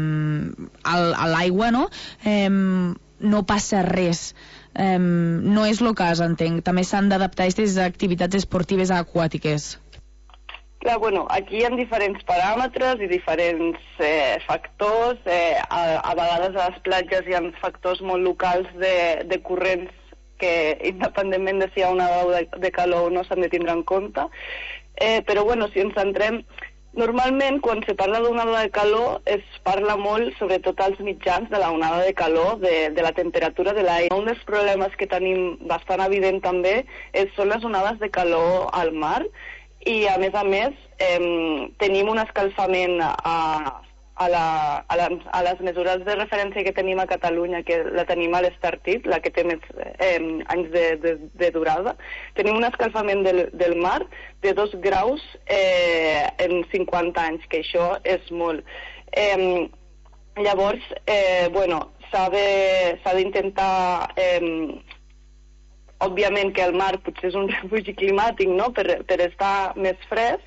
a l'aigua, no? Eh, no passa res. Eh, no és el cas, entenc. També s'han d'adaptar aquestes activitats esportives aquàtiques. Clar, bueno, aquí hi ha diferents paràmetres i diferents eh, factors. Eh, a, a vegades a les platges hi ha factors molt locals de, de corrents que, independentment de si hi ha una onada de, de calor o no, s'han de tindre en compte. Eh, però, bueno, si ens centrem, normalment, quan se parla d'una onada de calor, es parla molt, sobretot als mitjans, de la onada de calor, de, de la temperatura de l'aire. Un dels problemes que tenim bastant evident també és, són les onades de calor al mar i, a més a més, eh, tenim un escalfament a... A, la, a, la, a les mesures de referència que tenim a Catalunya, que la tenim a l'Estartit, la que té més eh, anys de, de, de durada, tenim un escalfament del, del mar de dos graus eh, en cinquanta anys, que això és molt. Eh, llavors, eh, bueno, s'ha d'intentar... Eh, òbviament que el mar potser és un refugi climàtic, no?, per, per estar més fresc,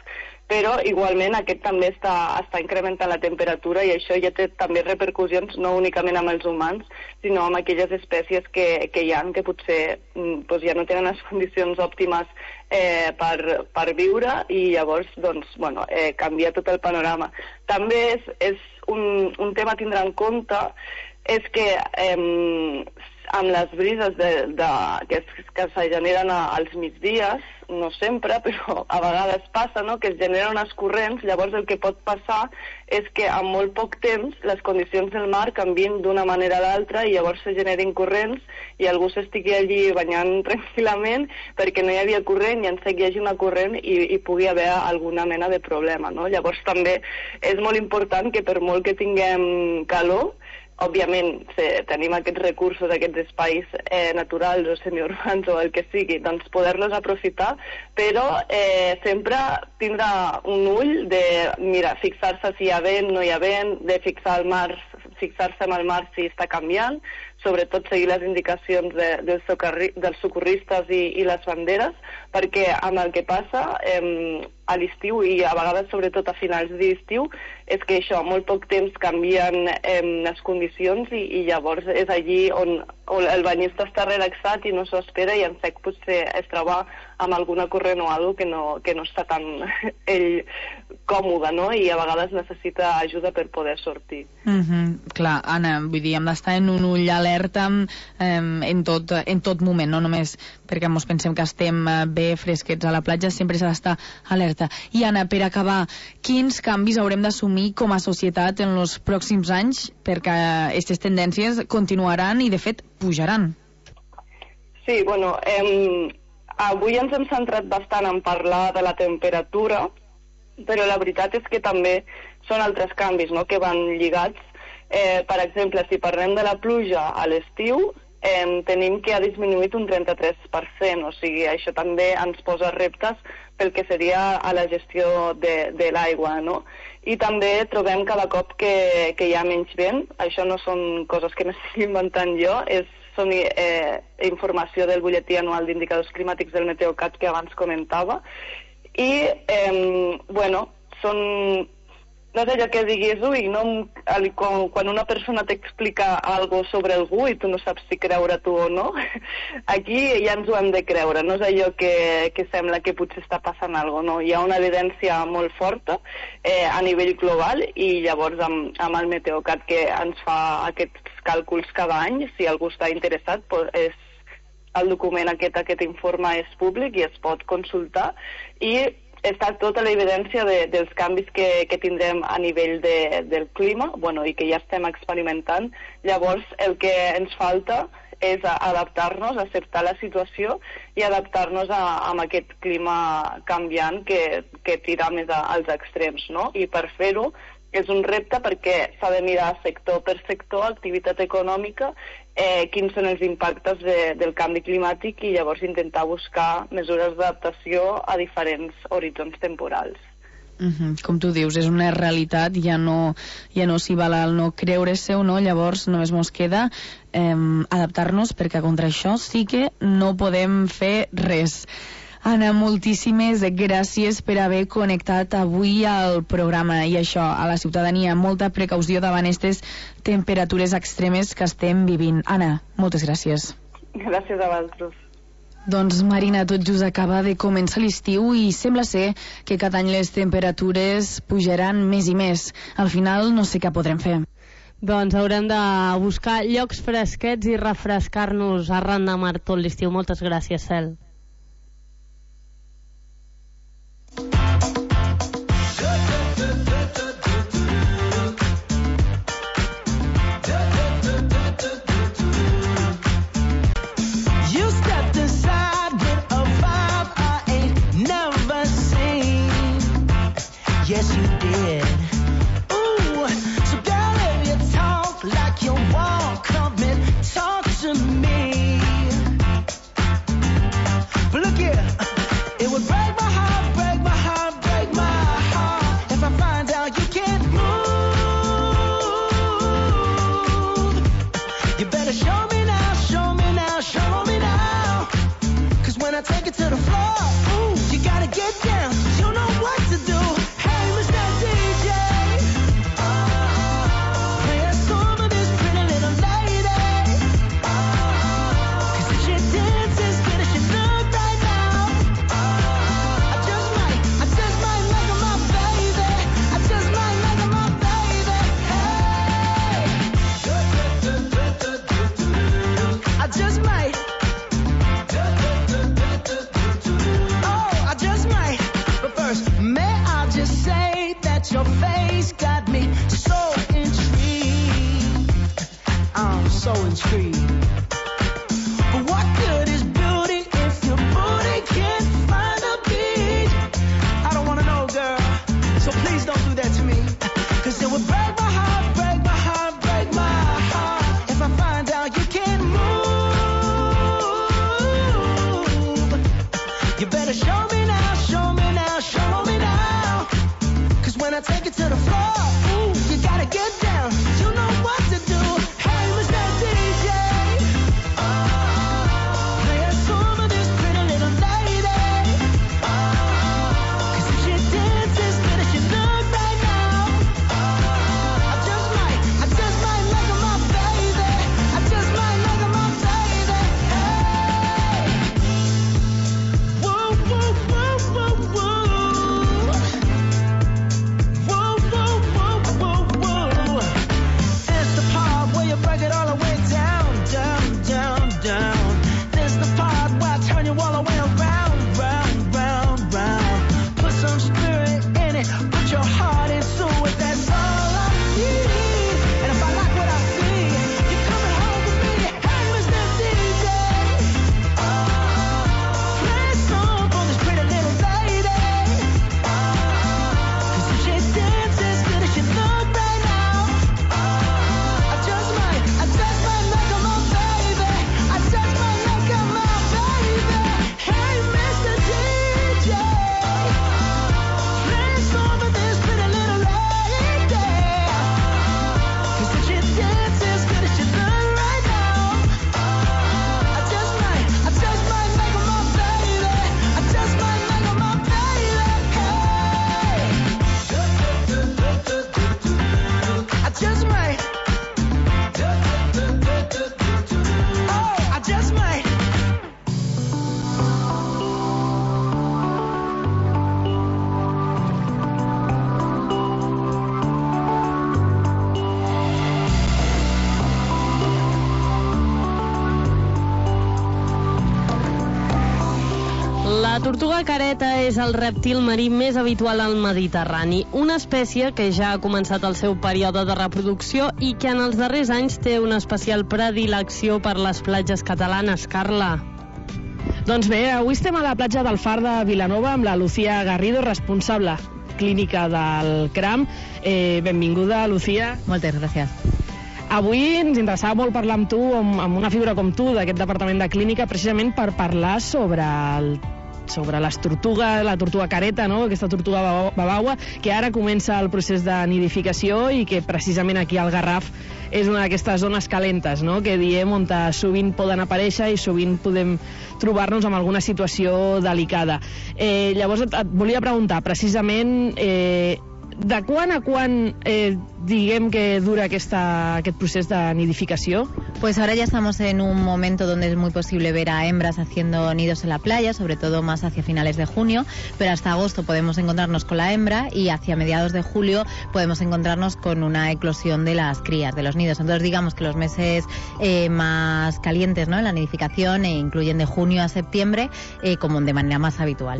però igualment aquest també està, està incrementant la temperatura i això ja té també repercussions no únicament amb els humans, sinó amb aquelles espècies que, que hi ha, que potser doncs, ja no tenen les condicions òptimes eh, per, per viure i llavors doncs, bueno, eh, canvia tot el panorama. També és, és un, un tema a tindre en compte és que eh, amb les brises de, de, que, que se generen als migdies, no sempre, però a vegades passa, no?, que es generen unes corrents, llavors el que pot passar és que en molt poc temps les condicions del mar canvien d'una manera a l'altra i llavors se generin corrents i algú s'estigui allí banyant tranquil·lament perquè no hi havia corrent i en sec hi hagi una corrent i, i pugui haver alguna mena de problema, no? Llavors també és molt important que per molt que tinguem calor, òbviament, si tenim aquests recursos, aquests espais eh, naturals o semiurbans o el que sigui, doncs poder-los aprofitar, però eh, sempre tindre un ull de, mira, fixar-se si hi ha vent, no hi ha vent, de fixar el mar, fixar-se en el mar si està canviant, sobretot seguir les indicacions de, de socorri, dels socorristes i, i les banderes, perquè amb el que passa eh, a l'estiu i a vegades sobretot a finals d'estiu és que això, molt poc temps canvien eh, les condicions i, i llavors és allí on, on el banyista està relaxat i no s'ho espera i en sec potser es troba amb alguna corrent o alguna que no, que no està tan ell còmode, no? I a vegades necessita ajuda per poder sortir. Mm-hmm. Clar, Anna, vull dir, hem d'estar en un ull alerta eh, en, tot, en tot moment, no només perquè ens pensem que estem bé fresquets a la platja, sempre s'ha d'estar alerta. I Anna, per acabar, quins canvis haurem d'assumir com a societat en els pròxims anys perquè aquestes tendències continuaran i, de fet, pujaran? Sí, bueno, eh, avui ens hem centrat bastant en parlar de la temperatura, però la veritat és que també són altres canvis, no?, que van lligats. Eh, per exemple, si parlem de la pluja a l'estiu, eh, tenim que ha disminuït un trenta-tres per cent, o sigui, això també ens posa reptes pel que seria a la gestió de, de l'aigua, no? I també trobem cada cop que, que hi ha menys vent, això no són coses que m'estic inventant jo, és, són eh, informació del butlletí anual d'indicadors climàtics del Meteocat que abans comentava, i, eh, bueno, són, no és allò que diguis, ui, no, quan, quan una persona t'explica algo sobre algú i tu no saps si creure tu o no, aquí ja ens ho hem de creure, no és allò que, que sembla que potser està passant alguna cosa, no? Hi ha una evidència molt forta eh, a nivell global i llavors amb, amb el Meteocat que ens fa aquests càlculs cada any, si algú està interessat, pues, és el document aquest, aquest informe és públic i es pot consultar i està tota la evidència de, dels canvis que, que tindrem a nivell de, del clima, bueno, i que ja estem experimentant. Llavors el que ens falta és adaptar-nos, acceptar la situació i adaptar-nos a, a aquest clima canviant que, que tira més a, als extrems, no? I per fer-ho és un repte perquè s'ha de mirar sector per sector, activitat econòmica, eh, quins són els impactes de, del canvi climàtic i llavors intentar buscar mesures d'adaptació a diferents horitzons temporals. Uh-huh. Com tu dius, és una realitat, ja no, ja no s'hi val al no creure-se o no, llavors només mos queda eh, adaptar-nos perquè contra això sí que no podem fer res. Anna, moltíssimes gràcies per haver connectat avui al programa i això, a la ciutadania. Molta precaució davant aquestes temperatures extremes que estem vivint. Anna, moltes gràcies. Gràcies a vosaltres. Doncs, Marina, tot just acaba de començar l'estiu i sembla ser que cada any les temperatures pujaran més i més. Al final no sé què podrem fer. Doncs haurem de buscar llocs fresquets i refrescar-nos arran de mar tot l'estiu. Moltes gràcies, Cel. Yes, you did. Ooh, so girl, if you talk like you want, come and talk to me. But look here, it would break my heart, break my heart, break my heart if I find out you can't move. You better show me now, show me now, show me now. Cause when I take it to the floor, ooh, you gotta get down, you know what to do. at your face got me so intrigued. I'm so intrigued. But what good is beauty if your booty can't find a beat? I don't wanna know, girl, so please don't do that to me. Cause it would break my heart, break my heart, break my heart if I find out you can't move. You better show me now, show me now, show me now. Cause when I take it to the floor, ooh, you gotta get down. You know what to do. Hey, Mister D J, play a song of this pretty little lady. Cause if she dances good as she look right now, I just might, I just might make her my baby. I just might make her my baby. Hey, whoa, whoa, whoa, whoa, whoa. Whoa, whoa, whoa, whoa, whoa. It's the part where you break it all the way down, down, down, down. This the part where I turn you all the way around, round, round, round. Put some spirit in it, put your heart into it, that's all I need. And if I like what I see, you're coming home with me. Hey, Mister D J, play a song for this pretty little lady. Cause if she dances good as she look right now, I just might, I just might make her my baby. I just might make her my baby. Hey, Mister D J, play a song for this pretty little lady. Cause if she dances good as she look right now, I just might, I just might make her my baby. I just might make her my baby. Hey, I just might. Oh, I just might. La tortuga careta és el rèptil marí més habitual al Mediterrani, una espècie que ja ha començat el seu període de reproducció i que en els darrers anys té una especial predilecció per les platges catalanes. Carla. Doncs bé, avui estem a la platja del Far de Vilanova amb la Lucía Garrido, responsable clínica del CRAM. Eh, benvinguda, Lucía. Moltes gràcies. Avui ens interessava molt parlar amb tu, amb, amb una figura com tu, d'aquest departament de clínica, precisament per parlar sobre el sobre les tortugues, la tortuga careta, no? Aquesta tortuga babaua, que ara comença el procés de nidificació i que precisament aquí al Garraf és una d'aquestes zones calentes, no? Que diem on sovint poden aparèixer i sovint podem trobar-nos en alguna situació delicada. Eh, llavors et, et volia preguntar precisament eh, de quan a quan eh, diguem que dura aquesta, aquest procés de nidificació? Pues ahora ya estamos en un momento donde es muy posible ver a hembras haciendo nidos en la playa, sobre todo más hacia finales de junio, pero hasta agosto podemos encontrarnos con la hembra y hacia mediados de julio podemos encontrarnos con una eclosión de las crías, de los nidos. Entonces digamos que los meses eh, más calientes, ¿no?, en la nidificación eh, incluyen de junio a septiembre eh, como de manera más habitual.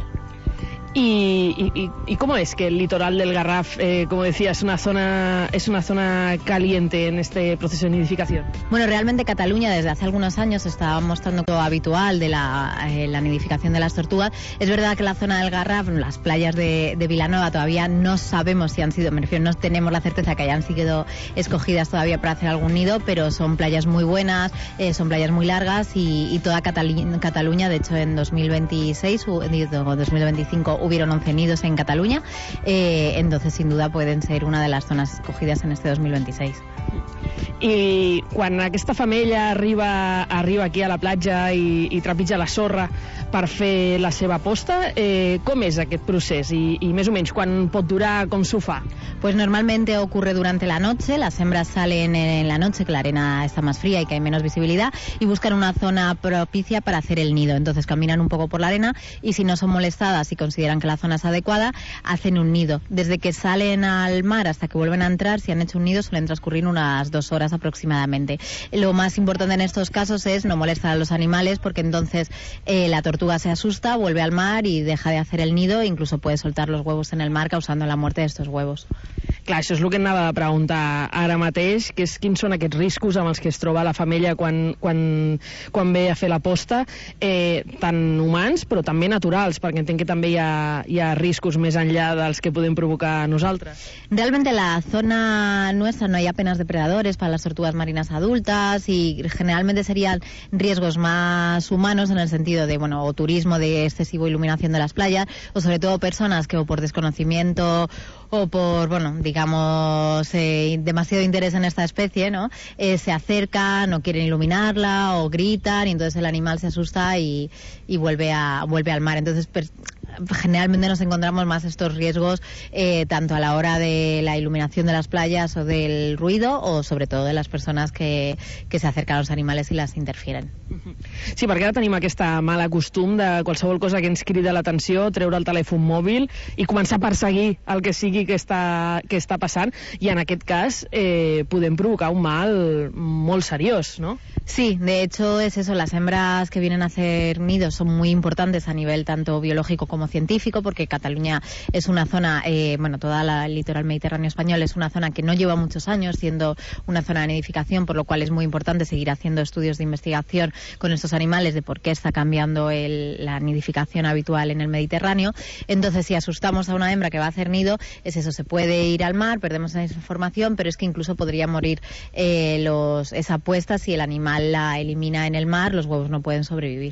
¿Y, y, y cómo es que el litoral del Garraf, eh, como decía, es una zona es una zona caliente en este proceso de nidificación? Bueno, realmente Cataluña desde hace algunos años está mostrando lo habitual de la, eh, la nidificación de las tortugas. Es verdad que la zona del Garraf, las playas de, de Vilanova, todavía no sabemos si han sido, me refiero, no tenemos la certeza que hayan sido escogidas todavía para hacer algún nido, pero son playas muy buenas, eh, son playas muy largas y, y toda Cataluña, Cataluña, de hecho en dos mil veintiséis o dos mil veinticinco hubieron once nidos en Cataluña, eh, entonces sin duda pueden ser una de las zonas escogidas en este dos mil veintiséis. I quan aquesta femella arriba, arriba aquí a la platja i, i trepitja la sorra per fer la seva posta, eh, com és aquest procés? I, i més o menys, quan pot durar, com s'ho fa? Pues normalmente ocurre durante la noche, las hembras salen en la noche, que la arena está más fría y que hay menos visibilidad, y buscan una zona propicia para hacer el nido. Entonces caminan un poco por la arena y si no son molestadas y consideran que la zona es adecuada, hacen un nido. Desde que salen al mar hasta que vuelven a entrar, si han hecho un nido, suelen transcurrir una unas dos horas aproximadamente. Lo más importante en estos casos es no molestar a los animales, porque entonces eh, la tortuga se asusta, vuelve al mar y deja de hacer el nido, e incluso puede soltar los huevos en el mar, causando la muerte de estos huevos. Clar, això és el que anava a preguntar ara mateix, que és quins són aquests riscos amb els que es troba la femella quan, quan, quan ve a fer la posta, eh, tant humans però també naturals, perquè entenc que també hi ha, hi ha riscos més enllà dels que podem provocar nosaltres. Realmente en la zona nuestra no hay apenas depredadores para las tortugas marinas adultas, y generalmente serían riesgos más humanos en el sentido de, bueno, o turismo de excesivo iluminación de las playas, o sobre todo personas que o por desconocimiento o por, bueno, digamos, eh, demasiado interés en esta especie, ¿no? Eh, se acercan, no quieren iluminarla o gritan, y entonces el animal se asusta y, y vuelve a vuelve al mar. Entonces, per, generalmente nos encontramos más estos riesgos eh, tanto a la hora de la iluminación de las playas o del ruido, o sobre todo de las personas que, que se acercan a los animales y las interfieren. Sí, perquè ara tenim aquesta mala costum de qualsevol cosa que ens crida l'atenció, treure el telèfon mòbil i començar a perseguir el que sigui que està, que està passant, i en aquest cas eh, podem provocar un mal molt seriós, ¿no? Sí, de hecho es eso, las hembras que vienen a hacer nidos son muy importantes a nivel tanto biológico como científico, porque Cataluña es una zona, eh, bueno, toda la, el litoral mediterráneo español es una zona que no lleva muchos años siendo una zona de nidificación, por lo cual es muy importante seguir haciendo estudios de investigación con estos animales de por qué está cambiando el, la nidificación habitual en el Mediterráneo. Entonces, si asustamos a una hembra que va a hacer nido, es eso, se puede ir al mar, perdemos esa información, pero es que incluso podría morir eh, los, esa puesta si el animal la elimina en el mar, los huevos no pueden sobrevivir.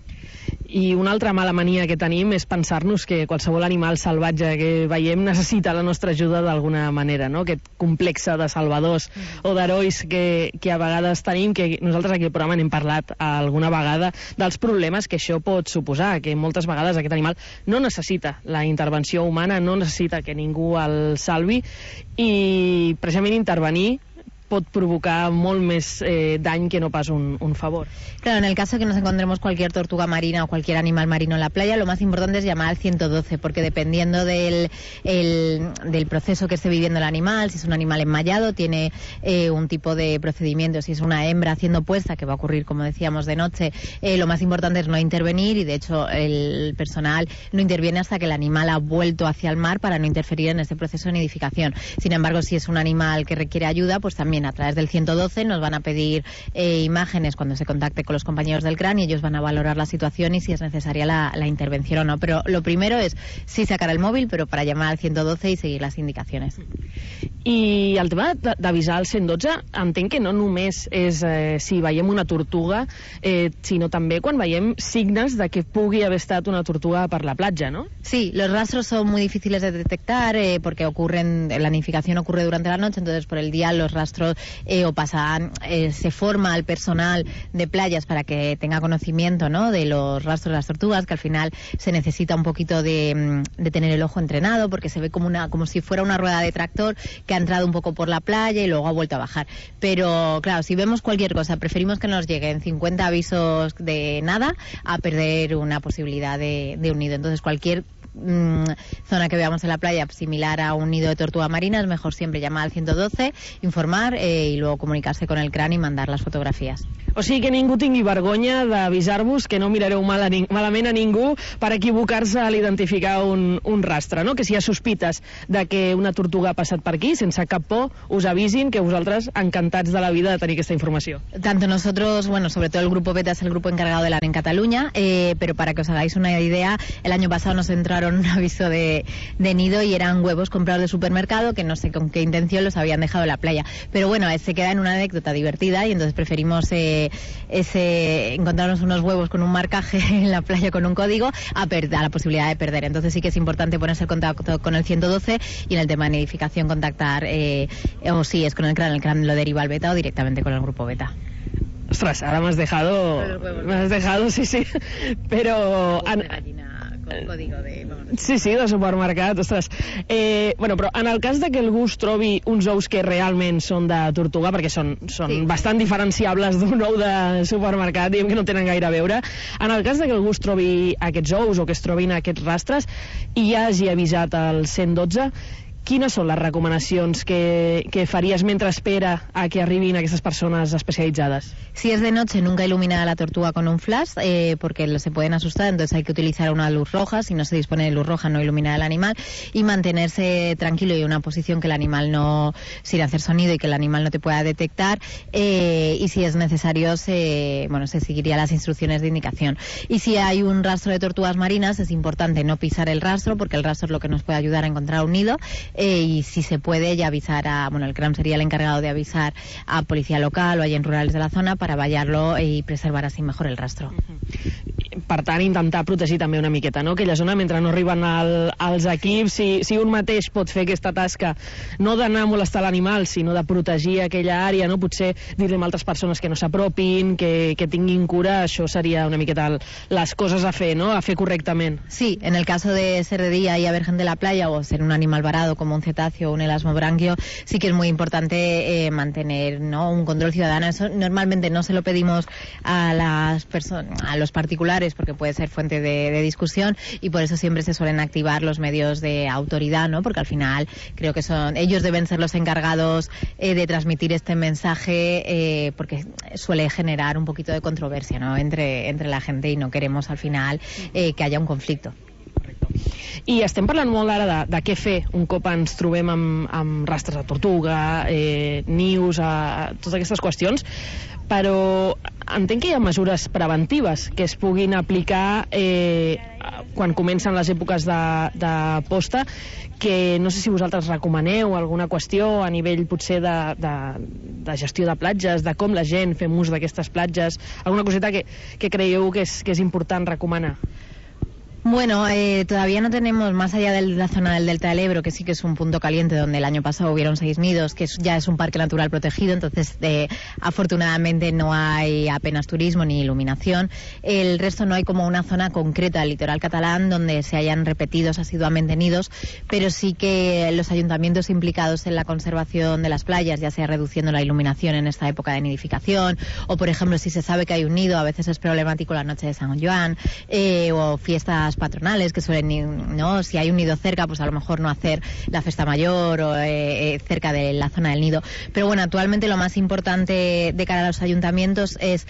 I una altra mala mania que tenim és pensar-nos que qualsevol animal salvatge que veiem necessita la nostra ajuda d'alguna manera, no? Aquest complexe de salvadors mm. o d'herois que, que a vegades tenim, que nosaltres aquí al programa n'hem parlat alguna vegada, dels problemes que això pot suposar, que moltes vegades aquest animal no necessita la intervenció humana, no necessita que ningú el salvi, i precisament intervenir pot provocar molt més eh, dany que no pas un, un favor. Claro, en el caso de que nos encontremos cualquier tortuga marina o cualquier animal marino en la playa, lo más importante es llamar al ciento doce, porque dependiendo del, el, del proceso que esté viviendo el animal, si es un animal enmayado, tiene eh, un tipo de procedimiento, si es una hembra haciendo puesta, que va a ocurrir, como decíamos, de noche, eh, lo más importante es no intervenir, y de hecho el personal no interviene hasta que el animal ha vuelto hacia el mar para no interferir en ese proceso de nidificación. Sin embargo, si es un animal que requiere ayuda, pues también a través del ciento doce nos van a pedir eh, imágenes cuando se contacte con los compañeros del C R A N, y ellos van a valorar la situación y si es necesaria la, la intervención o no. Pero lo primero es sí sacar el móvil, pero para llamar al ciento doce y seguir las indicaciones. I el tema d'avisar al cent dotze, entenc que no només és eh, si veiem una tortuga, eh, sinó també quan veiem signes de que pugui haver estat una tortuga per la platja, ¿no? Sí, los rastros son muy difíciles de detectar eh, porque ocurren, la nidificación ocurre durante la noche, entonces por el día los rastros eh, o pasan, eh, se forma al personal de playas para que tenga conocimiento, ¿no?, de los rastros de las tortugas, que al final se necesita un poquito de, de tener el ojo entrenado, porque se ve como una, como si fuera una rueda de tractor que ha entrado un poco por la playa y luego ha vuelto a bajar. Pero claro, si vemos cualquier cosa, preferimos que nos lleguen cincuenta avisos de nada a perder una posibilidad de, de un nido. Entonces cualquier mmm, zona que veamos en la playa similar a un nido de tortuga marina, es mejor siempre llamar al ciento doce, informar eh, y luego comunicarse con el C R A N y mandar las fotografías. O sigui que ningú tingui vergonya d'avisar-vos que no mirareu mal a ning malament a ningú per equivocar-se a l'identificar un, un rastre, no? Que si hi ha sospites de que una tortuga ha passat per aquí, sense cap por, us avisin, que vosaltres encantats de la vida de tenir aquesta informació. Tanto nosotros, bueno, sobre todo el Grupo Beta es el grupo encargado de la en Cataluña, eh, pero para que os hagáis una idea, el año pasado nos entraron un aviso de, de nido y eran huevos comprados de supermercado que no sé con qué intención los habían dejado en la playa. Pero bueno, se queda en una anécdota divertida y entonces preferimos eh, ese encontrarnos unos huevos con un marcaje en la playa con un código a, a la posibilidad de perder. Entonces sí que es importante ponerse en contacto con el ciento doce y en el tema de nidificación contactar eh, o si es con el C R A N, el C R A N lo deriva al Beta o directamente con el Grupo Beta. Ostras, ahora me has dejado... Me has dejado, sí, sí. Pero... An... de gallina con código de... Vamos, sí, sí, de supermercat, ostres. Eh, bueno, però en el cas de que algú es trobi uns ous que realment són de tortuga, perquè són, són sí. bastant diferenciables d'un ou de supermercat, diguem que no tenen gaire a veure, en el cas de que algú es trobi aquests ous o que es trobin aquests rastres i ja hagi avisat al cent dotze, Quines són les recomanacions que, que faries mentre espera a que arribin aquestes persones especialitzades? Si es de noche, nunca iluminar a la tortuga con un flash, eh, porque se pueden asustar, entonces hay que utilizar una luz roja. Si no se dispone de luz roja, no iluminar al animal, y mantenerse tranquilo y en una posición que el animal no, sin hacer sonido y que el animal no te pueda detectar, eh, y si es necesario, se, bueno, se seguiría las instrucciones de indicación. Y si hay un rastro de tortugas marinas, es importante no pisar el rastro, porque el rastro es lo que nos puede ayudar a encontrar un nido, eh, y si se puede, ya avisar a, bueno, el C R A M sería el encargado de avisar a policía local o agents rurals de la zona para vallar-lo i preservar així mejor el rastro. Per tant, intentar protegir també una miqueta, no?, aquella zona mentre no arriben al, als equips. Si, si un mateix pot fer aquesta tasca, no d'anar a molestar l'animal, sinó de protegir aquella àrea, no?, potser dir-li a altres persones que no s'apropin, que, que tinguin cura, això seria una miqueta les coses a fer, no?, a fer correctament. Sí, en el caso de ser de día y haber gente en la playa o ser un animal varado como un cetáceo o un elasmobranquio, sí que es muy importante eh, mantener, ¿no?, un control ciudadano. Eso normalmente no se lo pedimos a las personas, a los particulares, porque puede ser fuente de, de discusión, y por eso siempre se suelen activar los medios de autoridad, ¿no?, porque al final creo que son ellos deben ser los encargados eh, de transmitir este mensaje, eh, porque suele generar un poquito de controversia, ¿no?, entre, entre la gente, y no queremos al final eh, que haya un conflicto. I estem parlant molt ara de, de què fer un cop ens trobem amb, amb rastres de tortuga, eh, nius, a, a totes aquestes qüestions, però entenc que hi ha mesures preventives que es puguin aplicar eh, quan comencen les èpoques de, de posta, que no sé si vosaltres recomaneu alguna qüestió a nivell potser de, de, de gestió de platges, de com la gent fem ús d'aquestes platges, alguna coseta que, que creieu que és, que és important recomanar. Bueno, eh, todavía no tenemos, más allá de la zona del Delta del Ebro, que sí que es un punto caliente, donde el año pasado hubieron seis nidos, que es, ya es un parque natural protegido, entonces eh, afortunadamente no hay apenas turismo ni iluminación. El resto no hay como una zona concreta del litoral catalán donde se hayan repetido asiduamente nidos, pero sí que los ayuntamientos implicados en la conservación de las playas, ya sea reduciendo la iluminación en esta época de nidificación, o por ejemplo si se sabe que hay un nido, a veces es problemático la noche de San Joan, eh, o fiestas patronales que suelen, ¿no?, si hay un nido cerca, pues a lo mejor no hacer la festa mayor o eh, eh, cerca de la zona del nido. Pero bueno, actualmente lo más importante de cara a los ayuntamientos es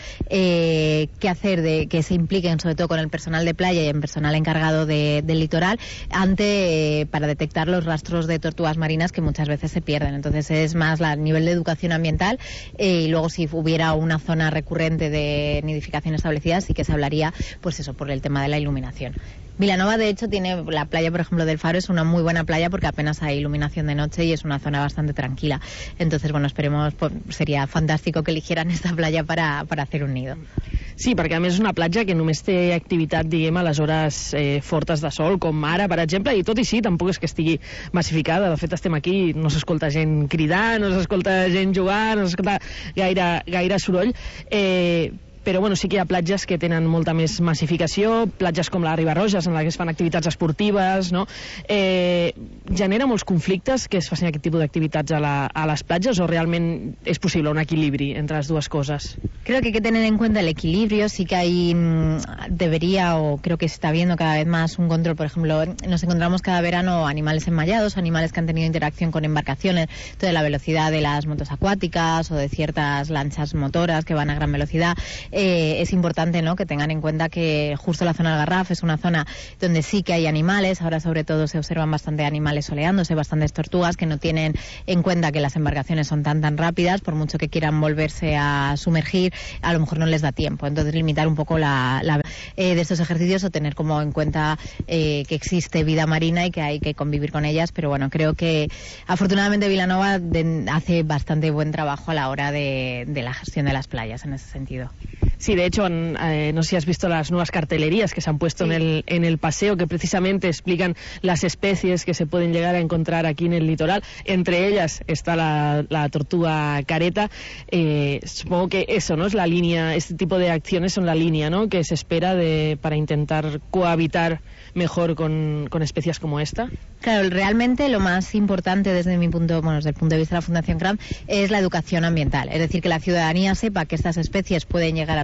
eh, qué hacer, de que se impliquen sobre todo con el personal de playa y el personal encargado de, del litoral ante eh, para detectar los rastros de tortugas marinas que muchas veces se pierden. Entonces es más la, el nivel de educación ambiental, eh, y luego si hubiera una zona recurrente de nidificación establecida, sí que se hablaría, pues eso, por el tema de la iluminación. Vilanova, de hecho, tiene la playa, por ejemplo, del Faro, es una muy buena playa porque apenas hay iluminación de noche y es una zona bastante tranquila. Entonces, bueno, esperemos, pues, sería fantástico que eligieran esta playa para, para hacer un nido. Sí, perquè a més és una platja que només té activitat, diguem, a les hores eh, fortes de sol, com ara, per exemple, i tot i sí, tampoc és que estigui massificada. De fet, estem aquí, no s'escolta gent cridar, no s'escolta gent jugar, no s'escolta gaire, gaire soroll. Eh, però bueno, sí que hi ha platges que tenen molta més massificació, platges com la Ribarroges, en les que es fan activitats esportives, no? Eh, genera molts conflictes que es facin aquest tipus d'activitats a, la, a les platges, o realment és possible un equilibri entre les dues coses? Creo que hay que tener en cuenta el equilibrio. Sí que hay, debería, o creo que se está viendo cada vez más un control. Por ejemplo, nos encontramos cada verano animales enmallados, animales que han tenido interacción con embarcaciones, toda la velocidad de las motos acuáticas o de ciertas lanchas motoras que van a gran velocidad. Eh, es importante, ¿no?, que tengan en cuenta que justo la zona del Garraf es una zona donde sí que hay animales. Ahora sobre todo se observan bastante animales soleándose, bastantes tortugas que no tienen en cuenta que las embarcaciones son tan tan rápidas, por mucho que quieran volverse a sumergir, a lo mejor no les da tiempo. Entonces limitar un poco la, la eh, de estos ejercicios, o tener como en cuenta eh, que existe vida marina y que hay que convivir con ellas. Pero bueno, creo que afortunadamente Vilanova de, hace bastante buen trabajo a la hora de, de la gestión de las playas en ese sentido. Sí, de hecho, eh, no sé si has visto las nuevas cartelerías que se han puesto sí. en, el, en el paseo, que precisamente explican las especies que se pueden llegar a encontrar aquí en el litoral. Entre ellas está la, la tortuga careta. Eh, supongo que eso, ¿no?, es la línea, este tipo de acciones son la línea, ¿no?, que se espera de, para intentar cohabitar mejor con, con especies como esta. Claro, realmente lo más importante desde mi punto, bueno, desde el punto de vista de la Fundación C R A M es la educación ambiental. Es decir, que la ciudadanía sepa que estas especies pueden llegar a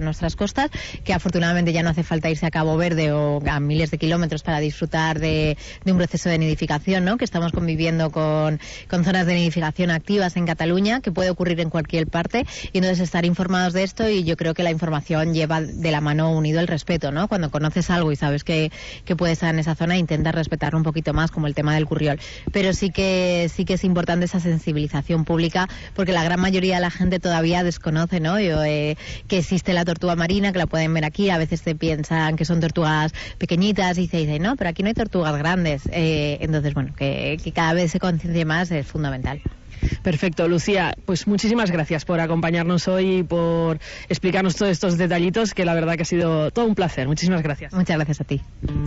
nuestras costas, que afortunadamente ya no hace falta irse a Cabo Verde o a miles de kilómetros para disfrutar de, de un proceso de nidificación, ¿no? Que estamos conviviendo con, con zonas de nidificación activas en Cataluña, que puede ocurrir en cualquier parte, y entonces estar informados de esto, y yo creo que la información lleva de la mano unido el respeto, ¿no? Cuando conoces algo y sabes que, que puede estar en esa zona, intentas respetarlo un poquito más, como el tema del curriol. Pero sí que sí que es importante esa sensibilización pública, porque la gran mayoría de la gente todavía desconoce, ¿no? Yo, eh, que existe la tortuga marina, que la pueden ver aquí. A veces te piensan que son tortugas pequeñitas y se dice, no, pero aquí no hay tortugas grandes. Eh, entonces, bueno, que, que cada vez se conciencie más es fundamental. Perfecto, Lucía, pues muchísimas gracias por acompañarnos hoy y por explicarnos todos estos detallitos, que la verdad que ha sido todo un placer. Muchísimas gracias. Muchas gracias a ti.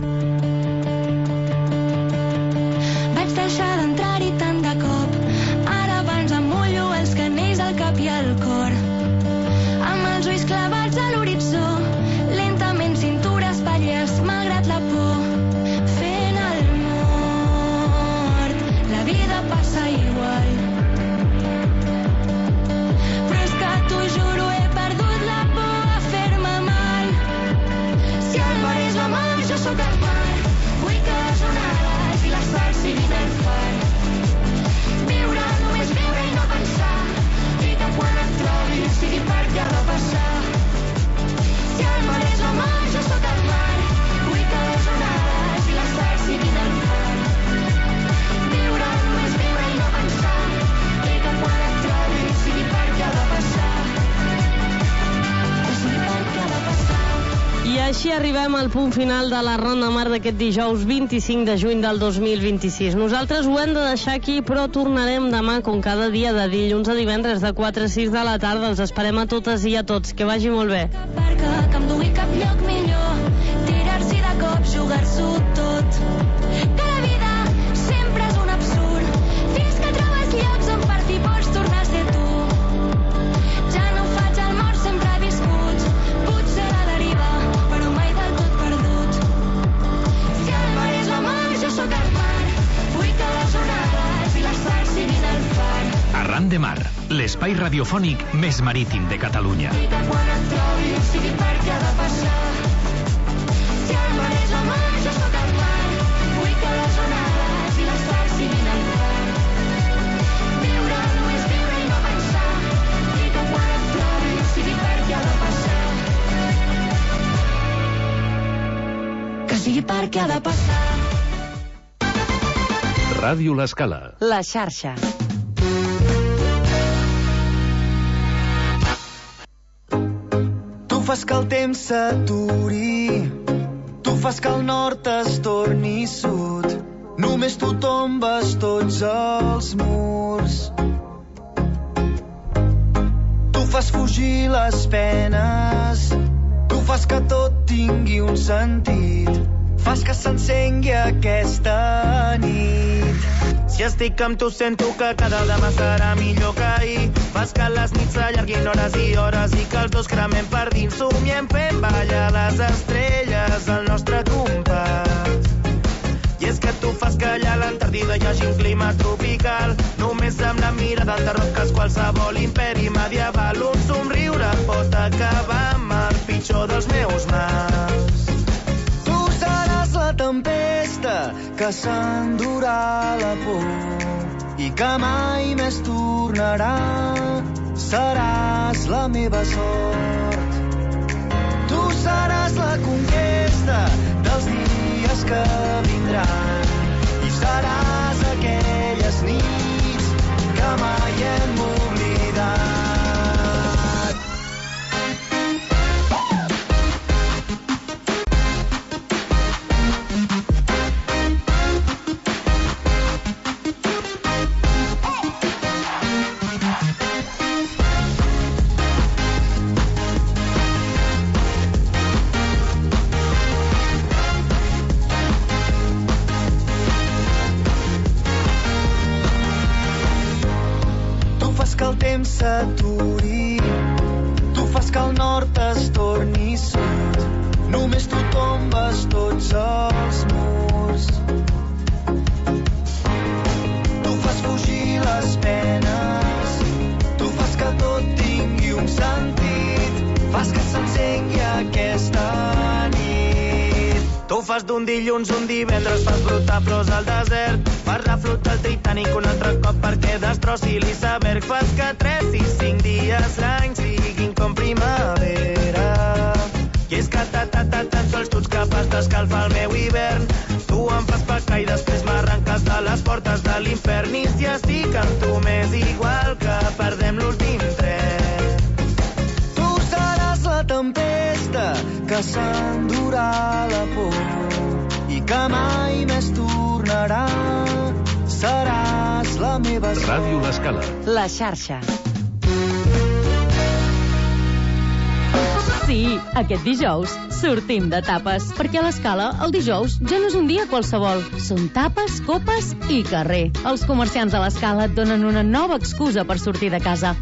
Vaig deixar d'entrar-hi tant de cop, ara abans em mullo els canells al cap i al cor, amb els ulls clavats a l'horitzó, lentament cintura espatlles malgrat la por, fent el mort, la vida passa igual. T'ho juro, he perdut la por a fer-me mal. Si el mar és la mar, jo sóc el mar. Vull que les onades i les sals siguin el far. Viure, només viure i no pensar. I que quan et trobi sigui perquè ha de passar. Si el mar és la mar, jo sóc el mar. Vull que les onades i les sals siguin el far. Viure, només viure i no pensar. I que quan et trobi sigui perquè ha de passar. I així arribem al punt final de la Ronda Mar d'aquest dijous vint-i-cinc de juny del dos mil vint-i-sis. Nosaltres ho hem de deixar aquí, però tornarem demà, com cada dia, de dilluns a divendres, de quatre a sis de la tarda. Els esperem a totes i a tots. Que vagi molt bé. Perquè que em dugui cap lloc millor, tirar-s'hi de cop, jugar-s'ho tot. Que la vida sempre és un absurd, fins que trobes llocs on per fi pots tornar a ser tu. Ja no faig el mort, sempre he viscut, potser a la deriva, però mai del tot perdut. Si el mar és la mar, jo sóc el mar. Vull que les onades i les sals siguin el far. Arran de mar, l'espai radiofònic més marítim de Catalunya. I que quan et trobi sigui perquè ha de passar. Si el mar és la mar, jo sóc el mar. Vull que les onades i les sals siguin el far. Viure, només viure i no pensar. I que quan et trobi sigui perquè ha de passar. Que sigui perquè ha de passar. Ràdio L'Escala. La xarxa. Tu fas que el temps s'aturi, tu fas que el nord es torni sud, només tu tombes tots els murs. Tu fas fugir les penes, tu fas que tot tingui un sentit, fas que s'encengui aquesta nit. Si estic amb tu sento que cada demà serà millor que ahir. Fas que les nits s'allarguin hores i hores i que els dos cremem per dins. Somiem fent ballar les estrelles al nostre compàs. I és que tu fas que allà a l'Antàrtida hi hagi un clima tropical. Només amb la mirada t'arroques qualsevol imperi medieval. Un somriure pot acabar amb el pitjor dels meus mals. Tu seràs la tempesta que s'endurà la por i que mai més tornarà. Seràs la meva sort. Tu seràs la conquesta dels dies que vindran i seràs aquelles nits que mai hem oblidat. Que el temps s'aturi, tu fas que el nord es torni sud, només tu tombes tots els murs. Tu fas fugir les penes, tu fas que tot tingui un sentit, fas que s'encengui fas d'un dilluns, un divendres fas brotar flors al desert. Fas reflotar el Titanic un altre cop perquè destrossi l'iceberg. Fas que tres i cinc dies l'any siguin com primavera. I és que ta ta ta tan sols tu ets capaç d'escalfar el meu hivern. Tu em fas pecar i després m'arrenques de les portes de l'infern. I si estic amb tu m'és igual que perdem l'últim tren. Tu seràs la tempesta que s'endurà la por i que mai més tornarà. Seràs la meva sort. Ràdio L'Escala. La xarxa. Sí, aquest dijous sortim de tapes, perquè a l'Escala el dijous ja no és un dia qualsevol. Són tapes, copes i carrer. Els comerciants de l'Escala et donen una nova excusa per sortir de casa.